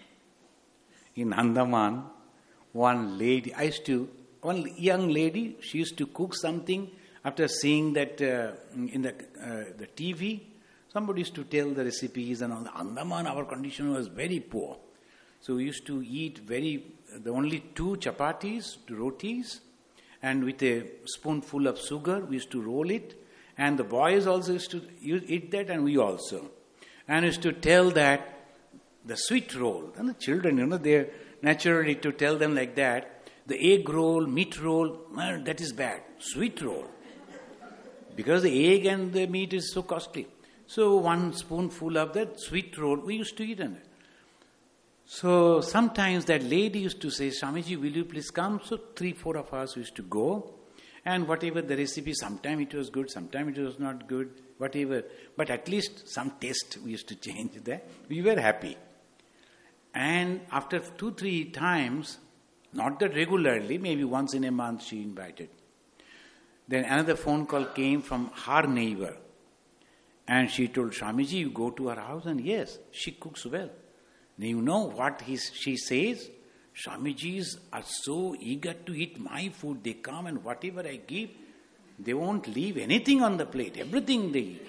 In Andaman, one lady, I used to, one young lady, she used to cook something after seeing that uh, in the uh, the T V. Somebody used to tell the recipes and all. The Andaman, our condition was very poor. So we used to eat very, the only two chapatis, two rotis, and with a spoonful of sugar, we used to roll it. And the boys also used to eat that, and we also. And used to tell that, the sweet roll. And the children, you know, they're naturally to tell them like that, the egg roll, meat roll, well, that is bad. Sweet roll. Because the egg and the meat is so costly. So one spoonful of that sweet roll, we used to eat on it. So sometimes that lady used to say, Swamiji, will you please come? So three, four of us used to go. And whatever the recipe, sometimes it was good, sometimes it was not good, whatever. But at least some taste we used to change there. We were happy. And after two, three times, not that regularly, maybe once in a month she invited. Then another phone call came from her neighbor. And she told Swamiji, you go to her house, and yes, she cooks well. Now you know what he, she says? Swamijis are so eager to eat my food. They come and whatever I give, they won't leave anything on the plate. Everything they eat.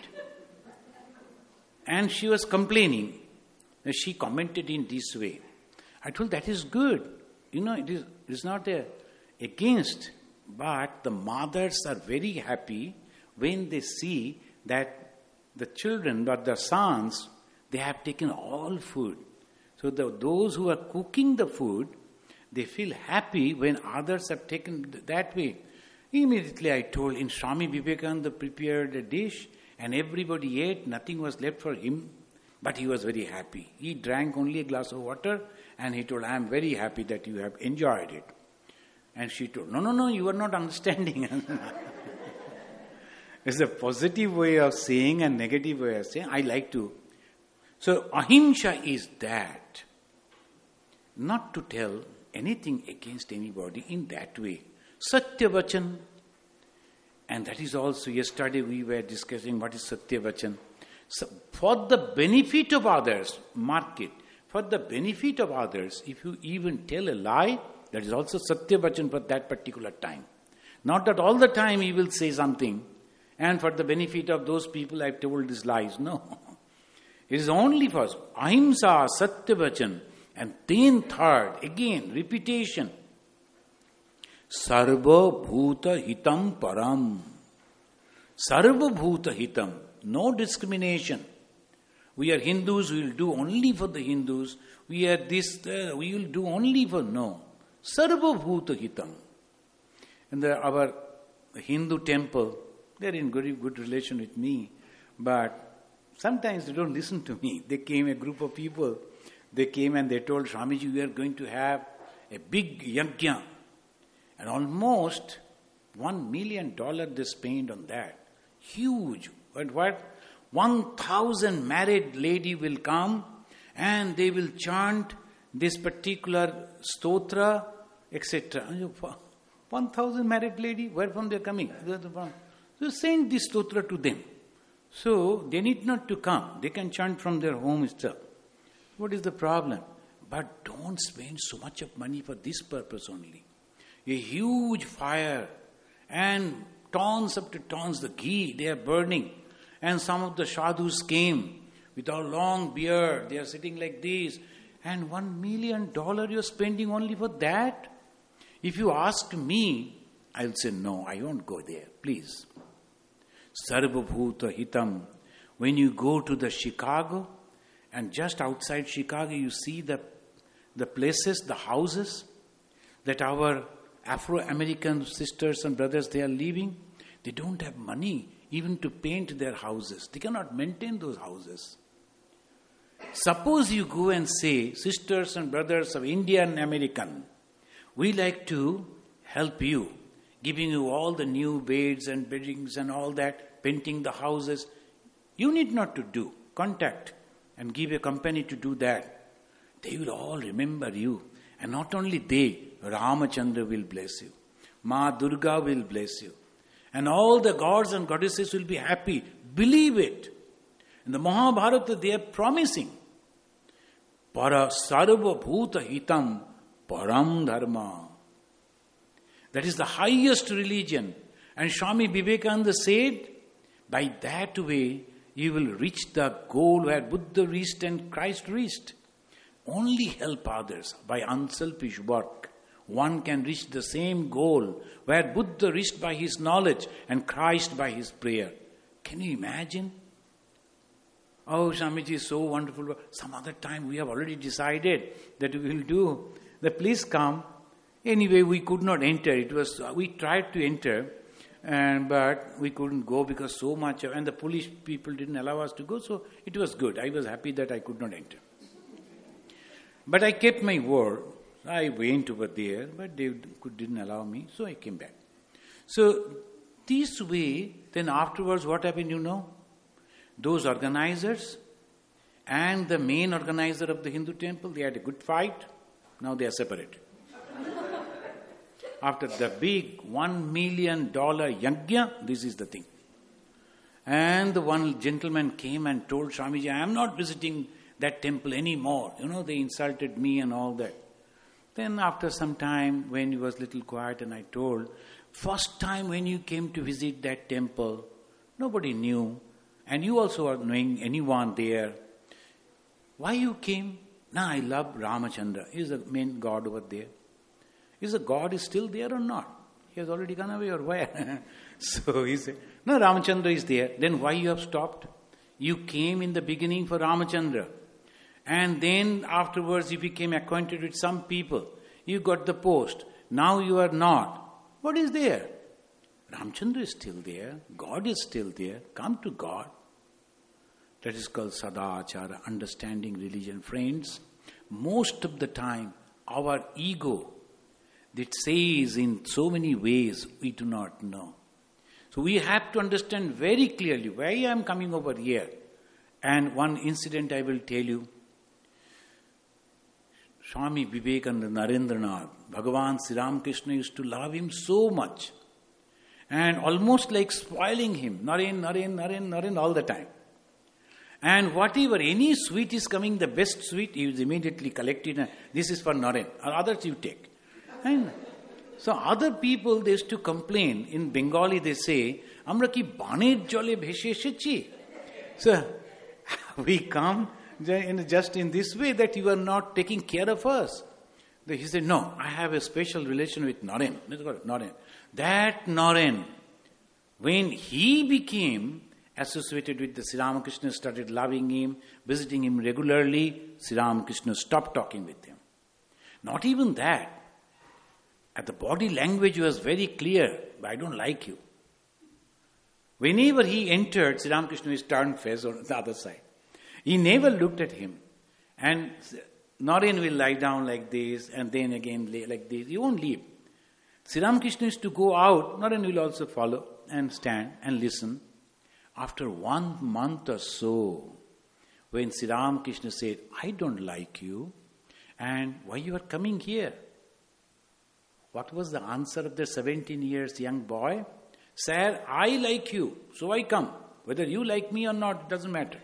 And she was complaining. She commented in this way. I told, that is good. You know, it is it is not a, against. But the mothers are very happy when they see that the children, but the sons, they have taken all food. So the, those who are cooking the food, they feel happy when others have taken that way. Immediately I told, in Swami Vivekananda prepared a dish and everybody ate, nothing was left for him, but he was very happy. He drank only a glass of water and he told, I am very happy that you have enjoyed it. And she told, no, no, no, you are not understanding. It's a positive way of saying and negative way of saying. I like to. So ahimsa is that. Not to tell anything against anybody in that way. Satya Vachan. And that is also, yesterday we were discussing what is Satya Vachan. So for the benefit of others, mark it. For the benefit of others, if you even tell a lie, that is also Satya Vachan for that particular time. Not that all the time he will say something, and for the benefit of those people I have told these lies. No. It is only for ahimsa, Satya Vachan, and then third, again, repetition. Sarva bhuta hitam param. Sarva bhuta hitam. No discrimination. We are Hindus, we will do only for the Hindus. We are this, uh, we will do only for, no. Sarva bhuta hitam. And the, our Hindu temple, they are in very good relation with me, but sometimes they don't listen to me. They came, a group of people, they came and they told Swamiji, we are going to have a big yajna. And almost one million dollars they spent on that. Huge. But what? One thousand married lady will come and they will chant this particular stotra, et cetera. One thousand married lady, where from they are coming? So send this stotra to them. So they need not to come. They can chant from their home itself. What is the problem? But don't spend so much of money for this purpose only. A huge fire and tons after tons, the ghee, they are burning. And some of the sadhus came with a long beard. They are sitting like this. And one million dollar you're spending only for that? If you ask me, I'll say, no, I won't go there. Please. Sarva bhuta hitam. When you go to the Chicago, and just outside Chicago you see the, the places, the houses that our Afro-American sisters and brothers, they are living. They don't have money even to paint their houses. They cannot maintain those houses. Suppose you go and say, sisters and brothers of Indian American, we like to help you, giving you all the new beds and beddings and all that, painting the houses. You need not to do. Contact and give a company to do that. They will all remember you. And not only they, Ramachandra will bless you. Ma Durga will bless you. And all the gods and goddesses will be happy. Believe it. In the Mahabharata they are promising. Para sarva bhuta hitam param dharma. That is the highest religion. And Swami Vivekananda said, by that way you will reach the goal where Buddha reached and Christ reached. Only help others by unselfish work. One can reach the same goal where Buddha reached by his knowledge and Christ by his prayer. Can you imagine? Oh, Swamiji is so wonderful. Some other time we have already decided that we will do. The please come. Anyway, we could not enter. It was we tried to enter, and but we couldn't go because so much of, and the police people didn't allow us to go. So it was good. I was happy that I could not enter. But I kept my word. I went over there, but they could, didn't allow me, so I came back. So this way, then afterwards what happened, you know? Those organizers and the main organizer of the Hindu temple, they had a good fight. Now they are separated. After the big one million dollar yajna, this is the thing. And the one gentleman came and told Swamiji, I am not visiting that temple anymore. You know, they insulted me and all that. Then after some time, when he was little quiet, and I told, first time when you came to visit that temple, nobody knew, and you also are knowing anyone there. Why you came? Now I love Ramachandra. He is the main god over there. Is the god is still there or not? He has already gone away or where? So he said, no, Ramachandra is there. Then why you have stopped? You came in the beginning for Ramachandra. And then afterwards you became acquainted with some people. You got the post. Now you are not. What is there? Ramachandra is still there. God is still there. Come to God. That is called Sadachara, understanding religion. Friends, most of the time our ego that says in so many ways we do not know. So we have to understand very clearly why I am coming over here. And one incident I will tell you. Swami Vivekananda Narendranath, Bhagavan Sri Ramakrishna used to love him so much. And almost like spoiling him. Naren, Naren, Naren, Naren all the time. And whatever, any sweet is coming, the best sweet, he is immediately collected. And this is for Naren. Others you take. And so other people, they used to complain. In Bengali they say, Amra ki baner jole bheshe eshechi. So we come just in this way that you are not taking care of us. He said, no, I have a special relation with Naren. Naren. That Naren, when he became associated with the Sri Ramakrishna, started loving him, visiting him regularly, Sri Ramakrishna stopped talking with him. Not even that. At the body language was very clear, but I don't like you. Whenever he entered, Sri Ramakrishna is turned face on the other side. He never looked at him. And Naren will lie down like this, and then again lay like this. He won't leave. Sri Ramakrishna is to go out, Naren will also follow and stand and listen. After one month or so, when Sri Ramakrishna said, I don't like you, and why you are coming here? What was the answer of the seventeen years young boy? Sir, I like you, so I come. Whether you like me or not, it doesn't matter.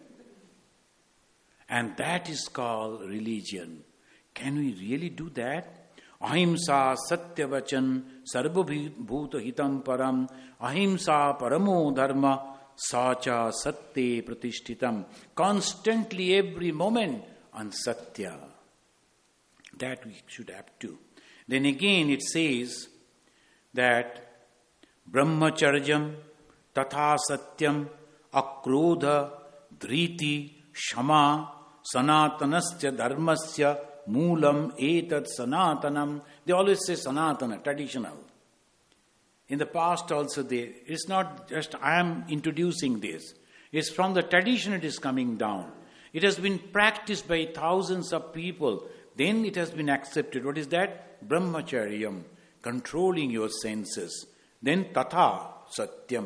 And that is called religion. Can we really do that? Ahimsa satyavachan sarvabhuta hitam param ahimsa paramo dharma sacha satye pratishtitam. Constantly, every moment on satya. That we should have to. Then again it says that brahmacharyam tatha satyam akrodha dhriti shama sanatanasya dharmasya moolam etat sanatanam. They always say sanatana, traditional. In the past also they, it's not just I am introducing this. It's from the tradition it is coming down. It has been practiced by thousands of people. Then it has been accepted. What is that? Brahmacharyam, controlling your senses. Then tatha satyam.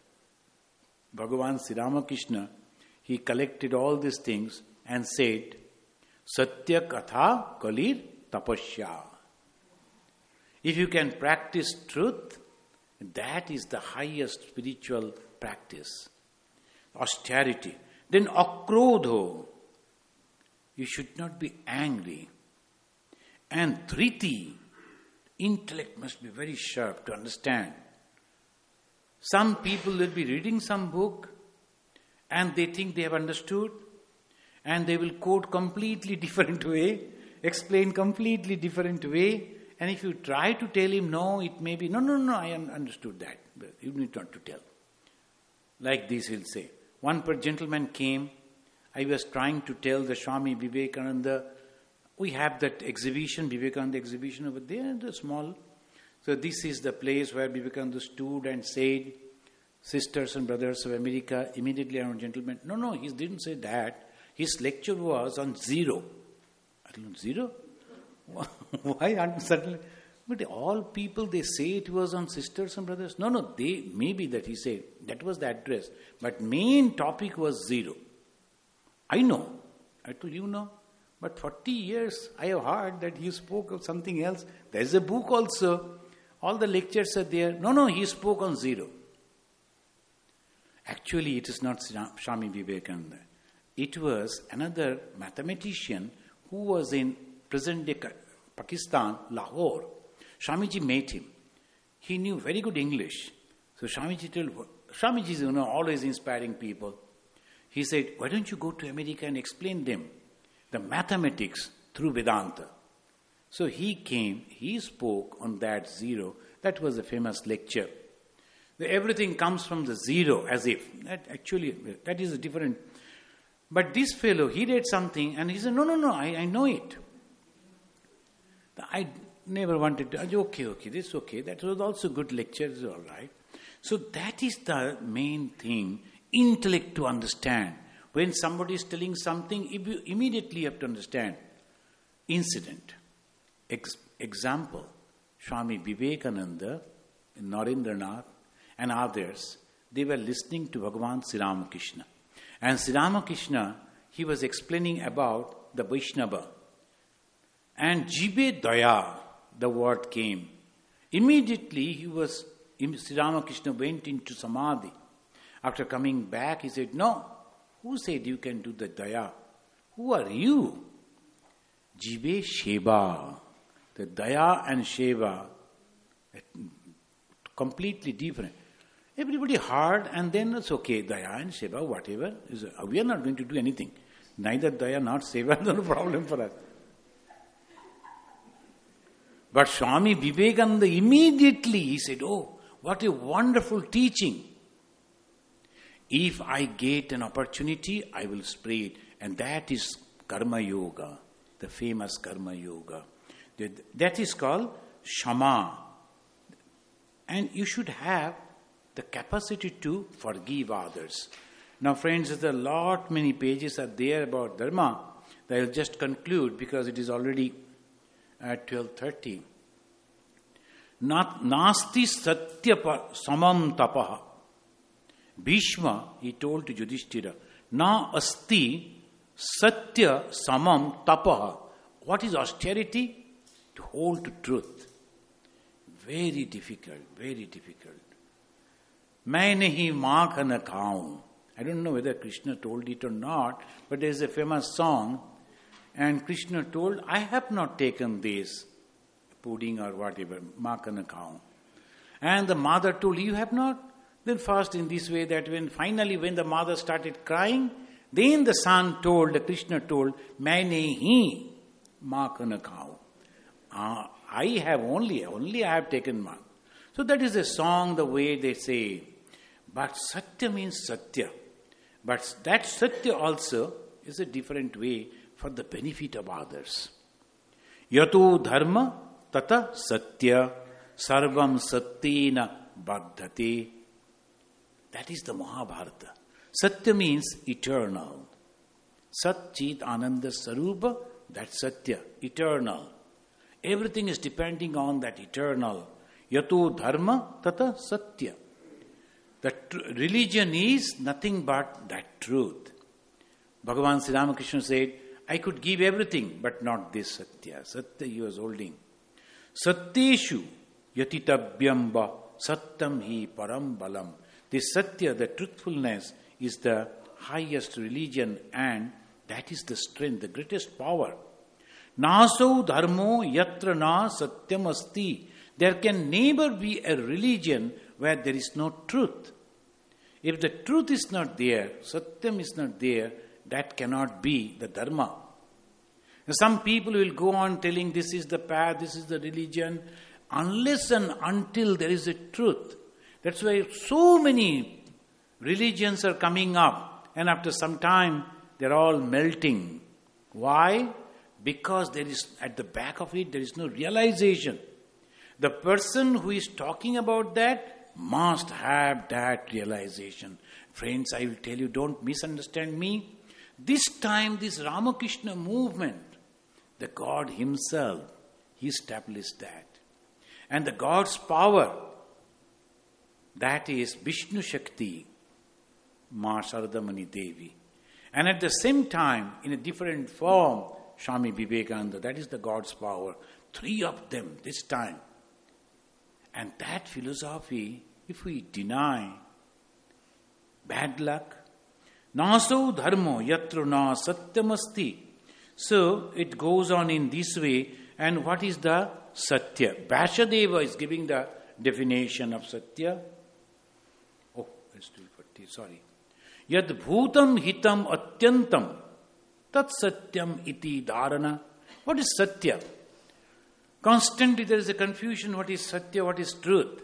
Bhagavan Sri Ramakrishna, he collected all these things and said, Satya katha kalir tapasya. If you can practice truth, that is the highest spiritual practice. Austerity. Then akrodho. You should not be angry. And dhriti. Intellect must be very sharp to understand. Some people will be reading some book and they think they have understood and they will quote completely different way, explain completely different way, and if you try to tell him, no, it may be, no, no, no, I understood that. But you need not to tell. Like this he'll say. One gentleman came, I was trying to tell the Swami Vivekananda, we have that exhibition, Vivekananda exhibition over there, the small. So this is the place where Vivekananda stood and said, sisters and brothers of America, immediately around gentlemen. No, no, he didn't say that. His lecture was on zero. I don't know, zero? Why aren't suddenly? But all people, they say it was on sisters and brothers. No, no, they maybe that he said. That was the address. But main topic was zero. I know. I told you know. But forty years I have heard that he spoke of something else. There is a book also. All the lectures are there. No, no, he spoke on zero. Actually, it is not Swami Vivekananda. It was another mathematician who was in present-day Pakistan, Lahore. Swamiji met him. He knew very good English. So Swamiji told, Swamiji is you know, always inspiring people. He said, why don't you go to America and explain them the mathematics through Vedanta? So he came, he spoke on that zero. That was a famous lecture. Everything comes from the zero, as if. That actually, that is a different. But this fellow, he read something and he said, no, no, no, I, I know it. I never wanted to. Okay, okay, this is okay. That was also good lecture, it's all right. So that is the main thing, intellect to understand. When somebody is telling something, you immediately have to understand. Incident. Ex- example, Swami Vivekananda, Narendranath, and others, they were listening to Bhagavan Sri Ramakrishna. And Sri Ramakrishna, he was explaining about the Vaishnava. And Jibe Daya, the word came. Immediately he was, Sri Ramakrishna went into Samadhi. After coming back, he said, no, who said you can do the Daya? Who are you? Jibe Sheva. The Daya and Sheva, completely different. Everybody heard and then it's okay, Daya and Seva, whatever. We are not going to do anything. Neither Daya nor Seva, no problem for us. But Swami Vivekananda immediately he said, oh, what a wonderful teaching. If I get an opportunity, I will spread it. And that is Karma Yoga, the famous Karma Yoga. That is called Shama. And you should have the capacity to forgive others. Now friends, there's a lot, many pages are there about Dharma. I will just conclude because it is already at twelve thirty. Nasti satya samam tapaha. Bhishma, he told to Yudhishthira, na asti satya samam tapaha. What is austerity? To hold to truth. Very difficult, very difficult. Main nahi maakh na khaun. I don't know whether Krishna told it or not, but there is a famous song, and Krishna told, I have not taken this pudding or whatever, maakh na khaun. And the mother told, you have not? Then first in this way that when finally when the mother started crying, then the son told, the Krishna told, main nahi maakh na khaun. Uh, I have only, only I have taken maakh. So that is a song, the way they say. But Satya means Satya. But that Satya also is a different way for the benefit of others. Yato dharma tata Satya sarvam satyena baddhate. That is the Mahabharata. Satya means eternal. Sat Chit Ananda Sarupa, that's Satya, eternal. Everything is depending on that eternal. Yato dharma tata Satya. The tr- religion is nothing but that truth. Bhagavan Sri Ramakrishna said, I could give everything, but not this Satya. Satya he was holding. Satyeshu yatitabyamba sattam hi param balam. This Satya, the truthfulness, is the highest religion and that is the strength, the greatest power. Naso dharmo yatra na satyam asti. There can never be a religion where there is no truth. If the truth is not there, satyam is not there, that cannot be the dharma. Some people will go on telling this is the path, this is the religion, unless and until there is a truth. That's why so many religions are coming up, and after some time they're all melting. Why? Because there is, at the back of it, there is no realization. The person who is talking about that must have that realization. Friends, I will tell you, don't misunderstand me. This time, this Ramakrishna movement, the God himself, he established that. And the God's power, that is Vishnu Shakti, Ma Sharadamani Devi. And at the same time, in a different form, Swami Vivekananda, that is the God's power. Three of them this time. And that philosophy, if we deny, bad luck. Naso dharmo yatra na satyamasti. So it goes on in this way. And what is the Satya? Vyashadeva is giving the definition of Satya. Oh, it's two forty, sorry. Yad bhutam hitam atyantam tat satyam iti dharana. What is Satya? Constantly there is a confusion. What is Satya? What is truth?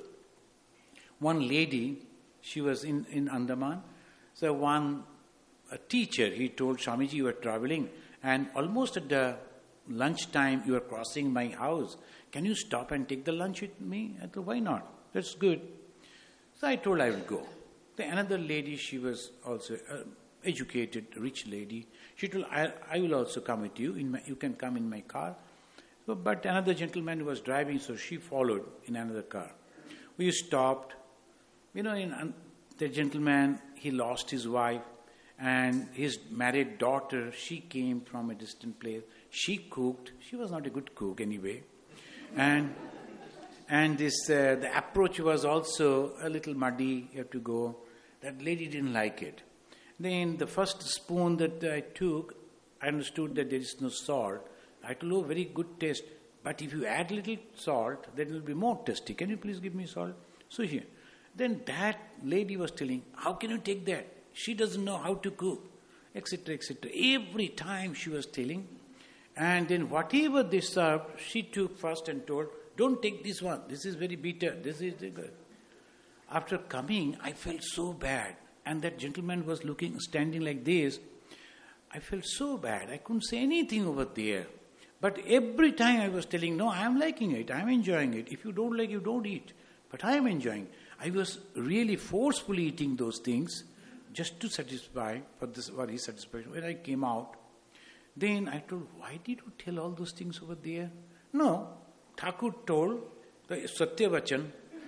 One lady, she was in, in Andaman. So one a teacher, he told Swamiji, you were traveling and almost at the lunchtime you are crossing my house. Can you stop and take the lunch with me? I thought, why not? That's good. So I told I will go. Then another lady, she was also uh, educated, rich lady. She told, I, I will also come with you. In my, you can come in my car. So, but another gentleman was driving, so she followed in another car. We stopped. You know, in, um, the gentleman, he lost his wife. And his married daughter, she came from a distant place. She cooked. She was not a good cook anyway. And and this uh, the approach was also a little muddy. You have to go. That lady didn't like it. Then the first spoon that I took, I understood that there is no salt. I told, oh, very good taste. But if you add little salt, then it will be more tasty. Can you please give me salt? So here. Then that lady was telling, how can you take that? She doesn't know how to cook, et cetera, et cetera. Every time she was telling. And then whatever they served, she took first and told, Don't take this one. This is very bitter. This is good. After coming, I felt so bad. And that gentleman was looking, standing like this. I felt so bad. I couldn't say anything over there. But every time I was telling, no, I am liking it. I am enjoying it. If you don't like, you don't eat. But I am enjoying. I was really forcefully eating those things just to satisfy, for this, for his satisfaction. When I came out, then I told, why did you tell all those things over there? No, Thakur told the Satyavachan.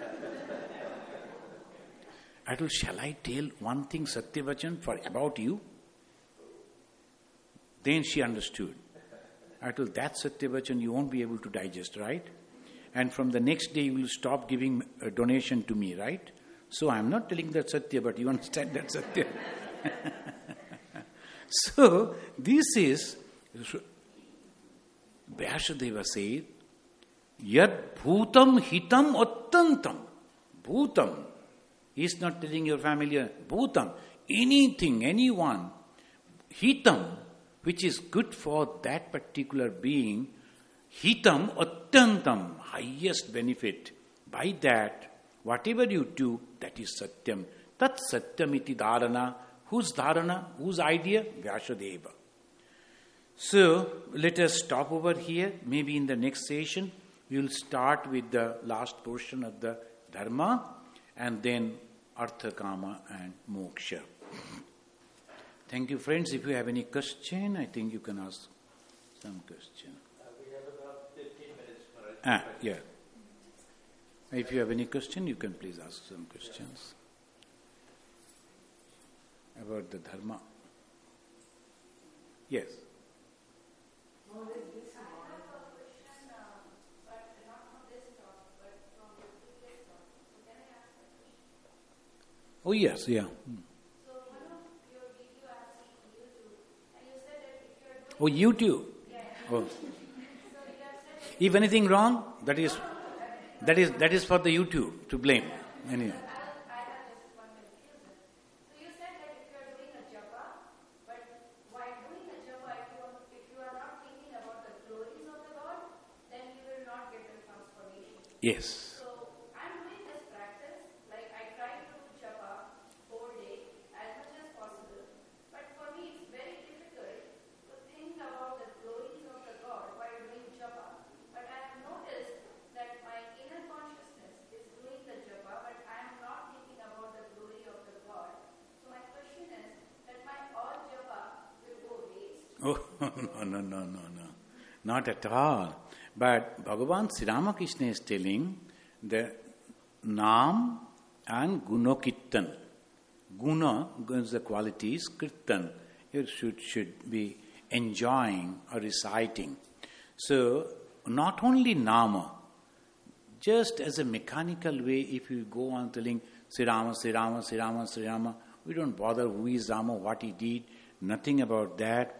I told, shall I tell one thing, Satyavachan, for about you? Then she understood. I told, that Satyavachan you won't be able to digest, right? And from the next day you will stop giving a donation to me, right? So I am not telling that Satya, but you understand that Satya. So this is, Vyasadeva said, Yad bhutam hitam attantam. Bhutam. He is not telling your family, bhutam. Anything, anyone. Hitam, which is good for that particular being. Hitam attantam, highest benefit. By that, whatever you do, that is satyam. Tat satyam iti dharana. Whose dharana? Whose idea? Vyasadeva. So, let us stop over here. Maybe in the next session, we will start with the last portion of the dharma and then artha, kama and moksha. Thank you, friends. If you have any question, I think you can ask some question.
Uh, we have about fifteen minutes for a
Ah, yeah. If you have any question, you can please ask some questions about the dharma. Yes. Oh yes, yeah.
So one of your video I've seen on YouTube, and you said that if you're doing
Oh, YouTube.
yeah.
Oh.
So you have said that
If anything wrong, that is that is that is for the YouTube to blame. Anyway.
I, I have just one confusion. So you said that if you're doing a japa, but while doing a japa, if you, are, if you are not thinking about the glories of the God, then you will not get the transformation.
Yes.
So I'm doing this practice, like I try to do japa whole day as much as possible, but for me it's very difficult to think about the glories of the God while doing japa. But I have noticed that my inner consciousness is doing the japa, but I am not thinking about the glory of the God. So my question is that my all japa will go waste.
Oh no no no no no. Not at all. But Bhagavan Sri Ramakrishna is telling the Nam and Gunokittan. Guna is the qualities, Kirtan. You should, should be enjoying or reciting. So, not only Nama, just as a mechanical way, if you go on telling Sri Rama, Sri Rama, Sri Rama, Sri Rama, we don't bother who is Rama, what he did, nothing about that.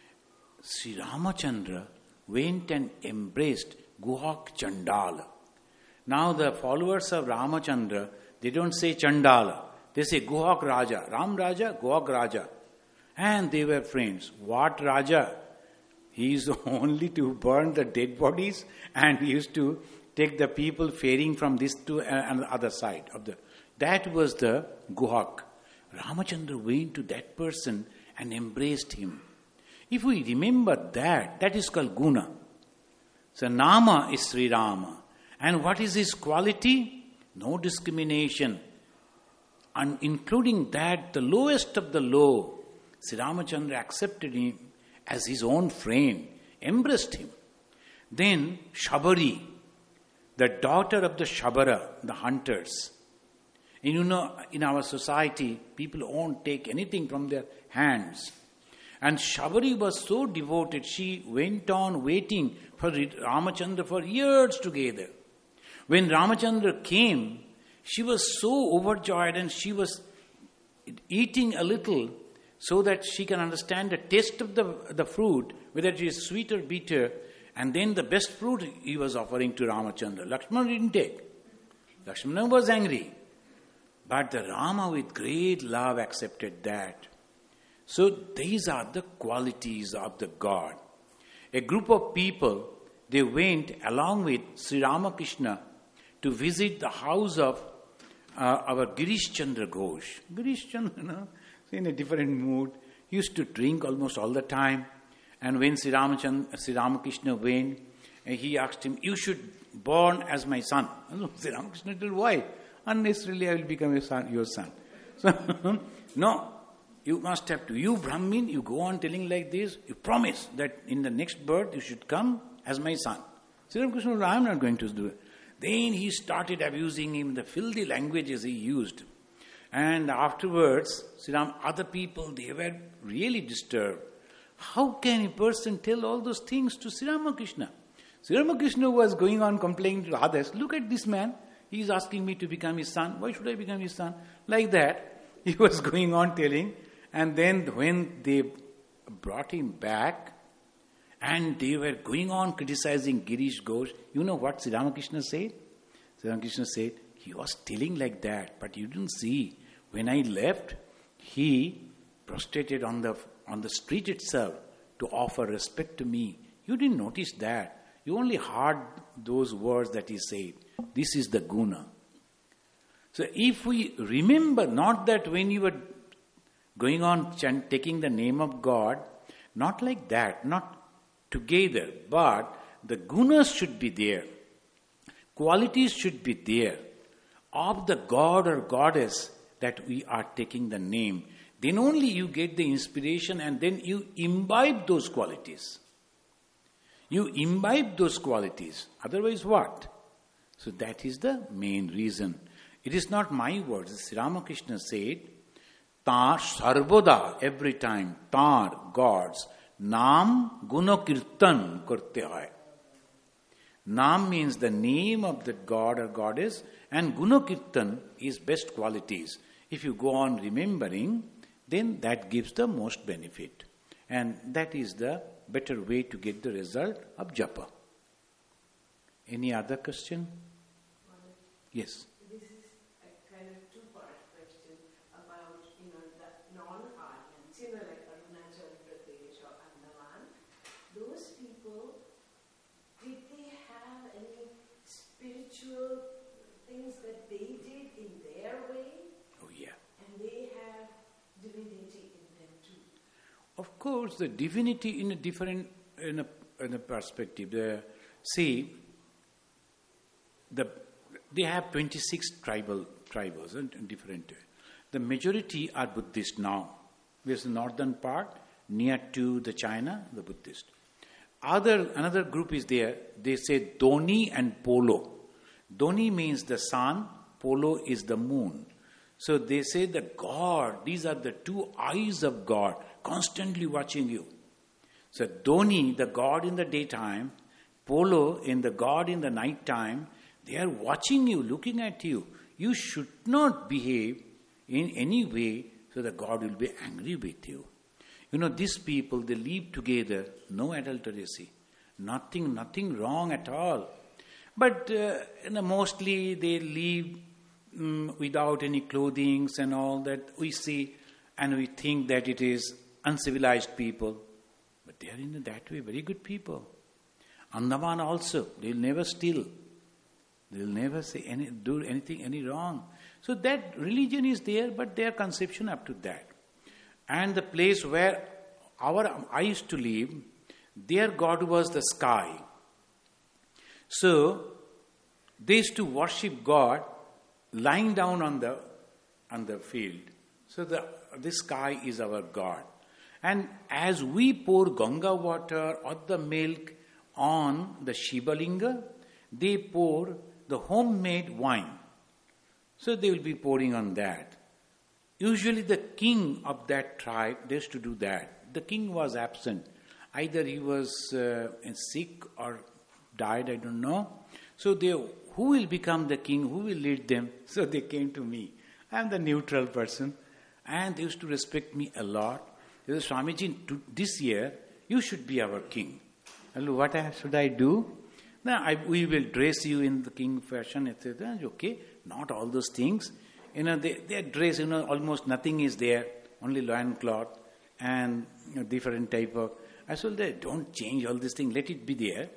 Sri Ramachandra went and embraced Guhak Chandala. Now the followers of Ramachandra, they don't say Chandala, they say Guhak Raja. Ram Raja, Guhak Raja. And they were friends. What Raja? He is only to burn the dead bodies and he used to take the people faring from this to the other side of the. That was the Guhak. Ramachandra went to that person and embraced him. If we remember that, that is called Guna. So Nama is Sri Rama. And what is his quality? No discrimination. And including that, the lowest of the low, Sri Ramachandra accepted him as his own friend, embraced him. Then Shabari, the daughter of the Shabara, the hunters. And you know, in our society, people won't take anything from their hands. And Shabari was so devoted, she went on waiting for Ramachandra for years together. When Ramachandra came, she was so overjoyed and she was eating a little so that she can understand the taste of the, the fruit, whether it is sweet or bitter. And then the best fruit he was offering to Ramachandra. Lakshmana didn't take. Lakshmana was angry. But the Rama with great love accepted that. So these are the qualities of the God. A group of people they went along with Sri Ramakrishna to visit the house of uh, our Girish Chandra Ghosh. Girish Chandra, you know, in a different mood, he used to drink almost all the time. And when Sri, Ramachandra, Sri Ramakrishna went, uh, he asked him, you should born as my son. Sri Ramakrishna told, why? Unnecessarily I will become your son. Your son. So, no, you must have to. You Brahmin, you go on telling like this, you promise that in the next birth you should come as my son. Sri Ramakrishna said, I am not going to do it. Then he started abusing him, the filthy languages he used. And afterwards, Sri Ram, other people, they were really disturbed. How can a person tell all those things to Sri Ramakrishna? Sri Ramakrishna was going on complaining to others, look at this man, he is asking me to become his son, why should I become his son? Like that, he was going on telling. And then when they brought him back, and they were going on criticizing Girish Ghosh, you know what Sri Ramakrishna said? Sri Ramakrishna said, he was telling like that, but you didn't see. When I left, he prostrated on the on the street itself to offer respect to me. You didn't notice that. You only heard those words that he said. This is the guna. So if we remember, not that when you were going on chant, taking the name of God, not like that, not together, but the gunas should be there. Qualities should be there of the God or goddess that we are taking the name. Then only you get the inspiration and then you imbibe those qualities. You imbibe those qualities. Otherwise what? So that is the main reason. It is not my words. Sri Ramakrishna said, Tar sarvada, every time, tar, gods, Naam guna kirtan korte hai. Naam means the name of the god or goddess, and guna kirtan is best qualities. If you go on remembering, then that gives the most benefit. And that is the better way to get the result of japa. Any other question? Yes.
This is a kind of two-part question about, you know, the non-Aryans, you know, like Arunachal Pradesh or Andaman. Those people, did they have any spiritual things that they did in their way?
Oh yeah.
And they have divinity in them too.
Of course, the divinity in a different in a, in a perspective. The, see, the they have twenty-six tribal tribals and different. The majority are Buddhist now. There's the northern part near to the China, the Buddhist. Other another group is there. They say Doni and Polo. Doni means the sun. Polo is the moon. So they say that God, these are the two eyes of God, constantly watching you. So Doni, the God in the daytime, Polo, in the God in the night time, they are watching you, looking at you. You should not behave in any way so that God will be angry with you. You know, these people, they live together, no adultery, nothing, nothing wrong at all. But uh, you know, mostly they live um, without any clothing and all that we see, and we think that it is uncivilized people. But they are in that way very good people. Andaman also, they will never steal. They will never say any, do anything any wrong. So that religion is there, but their conception up to that. And the place where our I used to live, their God was the sky. So they used to worship God lying down on the on the field. So the the sky is our God. And as we pour Ganga water or the milk on the Shiva Linga, they pour the homemade wine. So they will be pouring on that. Usually the king of that tribe, they used to do that. The king was absent. Either he was uh, sick or died, I don't know. So they, who will become the king? Who will lead them? So they came to me. I am the neutral person. And they used to respect me a lot. They said, Swamiji, to this year, you should be our king. Hello, what should I do? Now, I, we will dress you in the king fashion, et cetera. Okay, not all those things. You know, they, they dress, you know, almost nothing is there, only loin cloth and you know, different type of. I told them, don't change all these things, let it be there.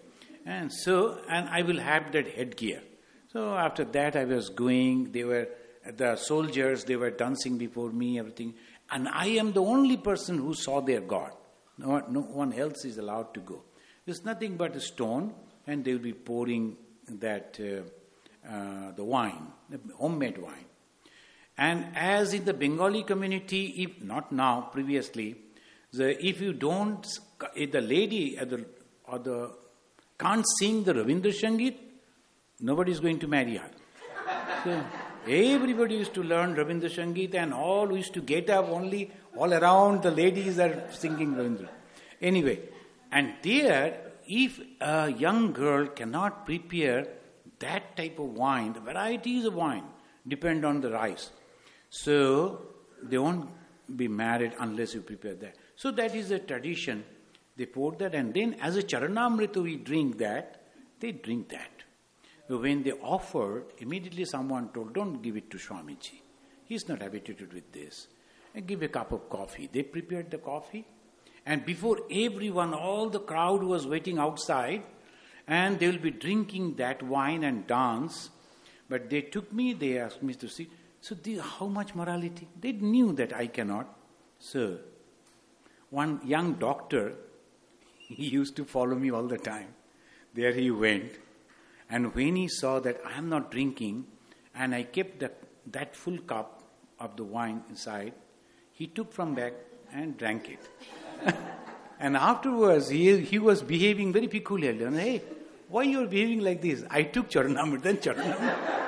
And so, and I will have that headgear. So after that I was going, they were, the soldiers, they were dancing before me, everything. And I am the only person who saw their God. No, no one else is allowed to go. There's nothing but a stone, and they will be pouring that, uh, uh, the wine, the homemade wine. And as in the Bengali community, if not now, previously, the, if you don't, if the lady or the, or the can't sing the Ravindra Sangeet, nobody is going to marry her. So everybody used to learn Ravindra Sangeet, and all used to get up only, all around the ladies are singing Ravindra. Anyway, and there, if a young girl cannot prepare that type of wine, the varieties of wine depend on the rice. So they won't be married unless you prepare that. So that is a tradition. They pour that, and then as a Charanamrita we drink that, they drink that. So when they offered, immediately someone told, don't give it to Swamiji. He's not habituated with this. And give a cup of coffee. They prepared the coffee. And before everyone, all the crowd was waiting outside, and they will be drinking that wine and dance. But they took me, they asked me to see. So this, how much morality? They knew that I cannot. So one young doctor, he used to follow me all the time. There he went. And when he saw that I am not drinking, and I kept the, that full cup of the wine inside, he took from back and drank it. And afterwards, he, he was behaving very peculiarly. And hey, why you are behaving like this? I took Charanamrita, then Charanamrita.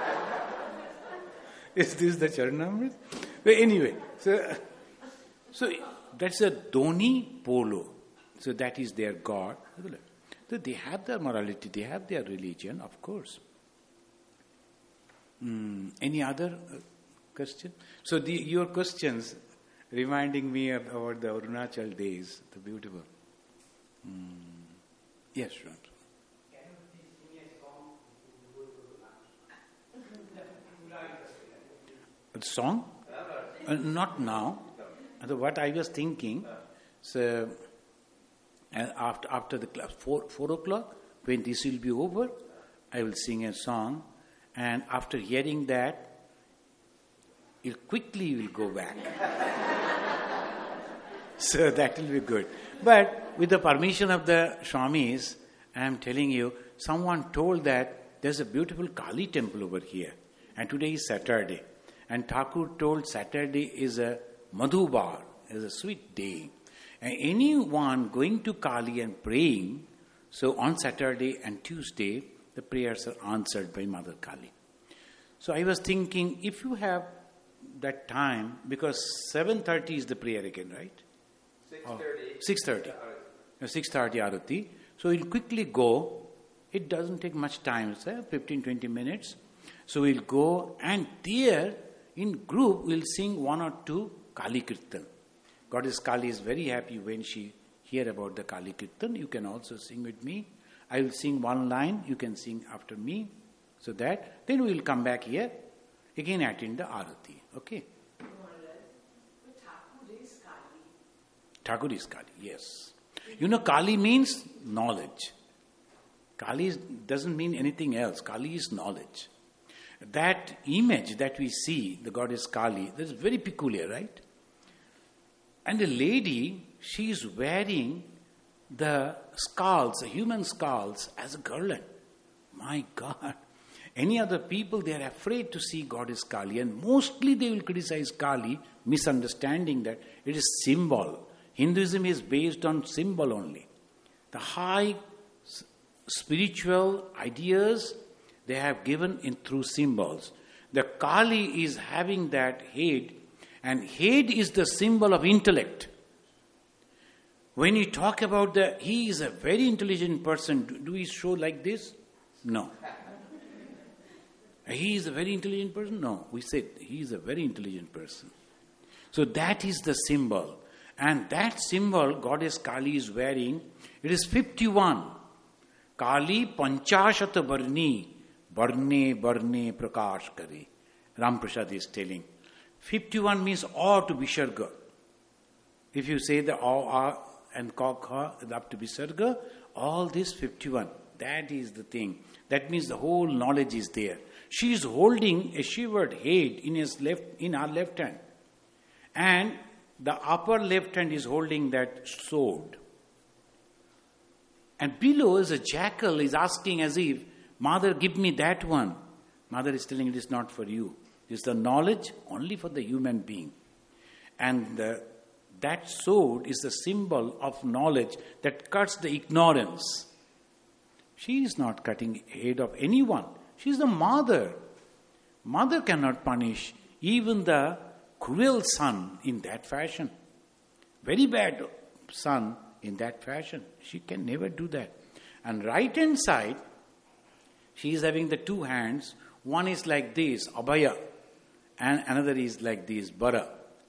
Is this the Charanamrita? But anyway, so, so that's a Doni Polo. So that is their God. So they have their morality, they have their religion, of course. Mm, any other uh, question? So the, your questions reminding me of, about the Arunachal days, the beautiful. Mm. Yes, Shrant.
Can you please sing a song before we go to lunch?
A song? Uh, not now. Uh, what I was thinking, so uh, after after the class, four, four o'clock, when this will be over, I will sing a song, and after hearing that, you quickly will go back. So that will be good. But with the permission of the Swamis, I am telling you, someone told that there's a beautiful Kali temple over here, and today is Saturday. And Thakur told Saturday is a Madhubar, is a sweet day. And anyone going to Kali and praying, so on Saturday and Tuesday, the prayers are answered by Mother Kali. So I was thinking, if you have that time, because seven thirty is the prayer again, right?
six thirty.
six thirty. six thirty Arati. So we'll quickly go. It doesn't take much time, sir, fifteen to twenty minutes. So we'll go, and there, in group, we'll sing one or two Kali Kirtan. Goddess Kali is very happy when she hear about the Kali Kirtan. You can also sing with me. I will sing one line, you can sing after me. So that, then we will come back here, again attend the Arati. Okay?
But Thakur is Kali.
Thakur is Kali, yes. You know, Kali means knowledge. Kali is, doesn't mean anything else. Kali is knowledge. That image that we see, the goddess Kali, that is very peculiar, right? And the lady, she is wearing the skulls, the human skulls, as a garland. My God. Any other people, they are afraid to see goddess Kali, and mostly they will criticize Kali, misunderstanding that it is symbol. Hinduism is based on symbol only. The high s- spiritual ideas they have given in through symbols. The Kali is having that head, and head is the symbol of intellect. When you talk about the, he is a very intelligent person, do, do we show like this? No. He is a very intelligent person? No. We said he is a very intelligent person. So that is the symbol. And that symbol Goddess Kali is wearing, it is fifty-one. Kali panchashata barni, barne barne prakash kare. Ram Prasad is telling. fifty-one means or to Visarga. If you say the or, or and ka, kha, up to Visarga, all this fifty-one. that is the thing. That means the whole knowledge is there. She is holding a shivered head in his left, in her left hand. And the upper left hand is holding that sword. And below is a jackal is asking as if, Mother, give me that one. Mother is telling it is not for you. It is the knowledge only for the human being. And the, that sword is the symbol of knowledge that cuts the ignorance. She is not cutting head of anyone. She is the mother. Mother cannot punish even the cruel son in that fashion. Very bad son in that fashion. She can never do that. And right hand side, she is having the two hands. One is like this, Abhaya, and another is like this, Bara.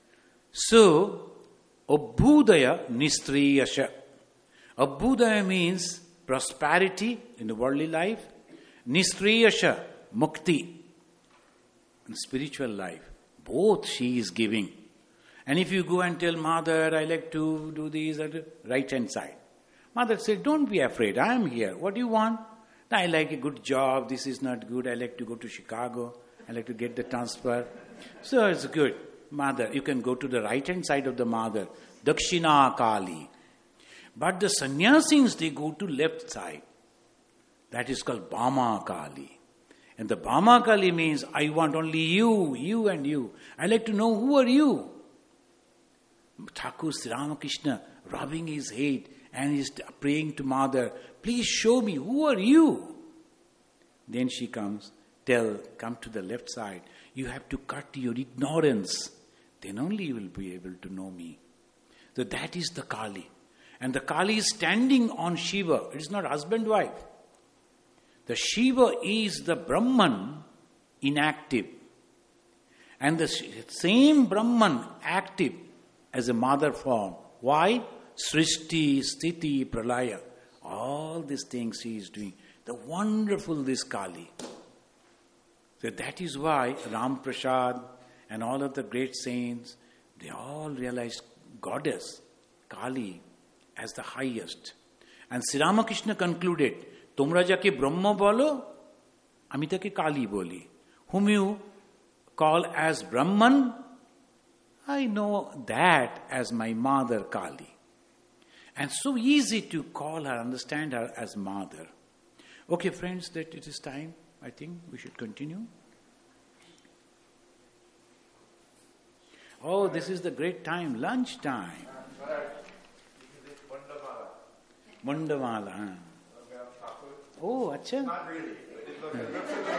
So, Abhudaya Nistriyasha. Abhudaya means prosperity in the worldly life. Nistriyasha, Mukti, in spiritual life. Both she is giving. And if you go and tell Mother, I like to do this at the right hand side. Mother said, don't be afraid, I am here. What do you want? I like a good job, this is not good, I like to go to Chicago, I like to get the transfer. So it's good. Mother, you can go to the right hand side of the mother, Dakshina Kali. But the sannyasins, they go to left side. That is called Bama Kali. And the Bama Kali means, I want only you, you and you. I like to know who are you. Thakur Sri Ramakrishna rubbing his head and he's praying to Mother, please show me, who are you? Then she comes, tell, come to the left side. You have to cut your ignorance. Then only you will be able to know me. So that is the Kali. And the Kali is standing on Shiva. It is not husband-wife. The Shiva is the Brahman inactive. And the same Brahman active as a mother form. Why? Srishti, Sthiti, Pralaya. All these things he is doing. The wonderful this Kali. So that is why Ram Prasad and all of the great saints, they all realized Goddess, Kali, as the highest. And Sri Ramakrishna concluded, Tomra jake Brahma bolo, ami take Kali boli. Whom you call as Brahman, I know that as my mother Kali. And so easy to call her, understand her as mother. Okay, friends, that it is time. I think we should continue. Oh, this is the great time, lunch time. Mundamala. Huh? Oh, acha.
Not really. But it looks, it looks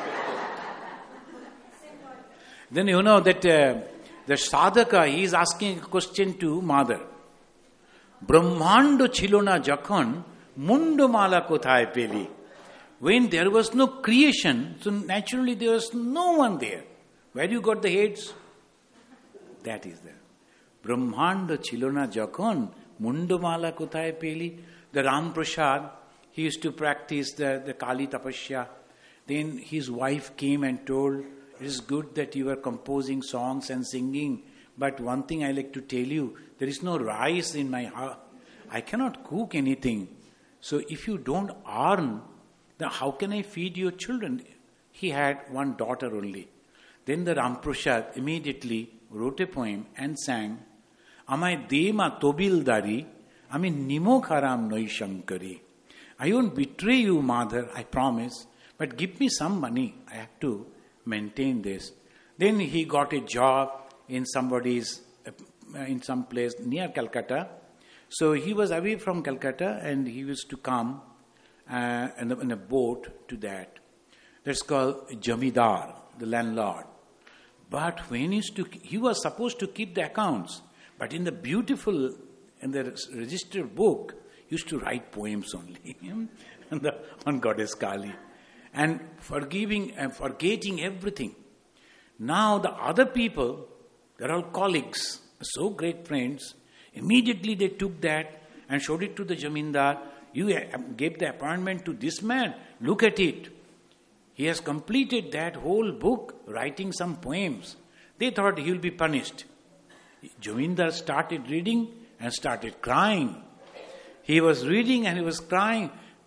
Then you know that uh, the sadhaka, he is asking a question to mother. Brahmando chilona jakhan mundamala kothay peli. When there was no creation, so naturally there was no one there. Where you got the heads? That is there. Brahmanda chilona jakhan mundamala kothay peli. The Ram Prasad, he used to practice the, the Kali Tapasya. Then his wife came and told, it is good that you are composing songs and singing, but one thing I like to tell you, there is no rice in my house. I cannot cook anything. So if you don't earn, then how can I feed your children? He had one daughter only. Then the Ram Prasad immediately wrote a poem and sang, Amai dema tobildari, Ami nimokharam noi shankari. I won't betray you, mother, I promise, but give me some money. I have to maintain this. Then he got a job in somebody's, uh, in some place near Calcutta. So he was away from Calcutta and he used to come uh, in, a, in a boat to that. That's called Jamidar, the landlord. But when he used to, he was supposed to keep the accounts, but in the beautiful, in the registered book, he used to write poems only on, the, on Goddess Kali. And forgiving and forgetting everything. Now the other people, they're all colleagues, so great friends. Immediately they took that and showed it to the Jamindar. You gave the appointment to this man. Look at it. He has completed that whole book, writing some poems. They thought he will be punished. Jamindar started reading and started crying. He was reading and he was crying.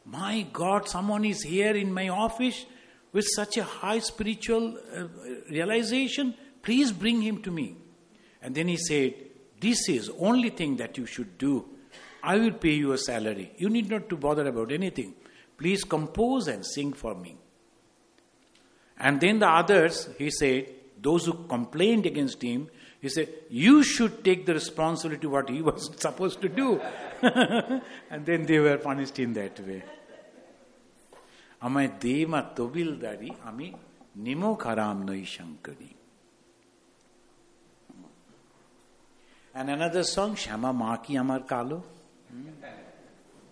My God, someone is here in my office with such a high spiritual uh, realization. Please bring him to me. And then he said, this is only thing that you should do. I will pay you a salary. You need not to bother about anything. Please compose and sing for me. And then the others, he said, those who complained against him, he said, you should take the responsibility of what he was supposed to do. And then they were punished in that way. Amai dema tobildari, ami nimo karam noi shankari. And another song, Shama Maki Amar Kalo. Hmm?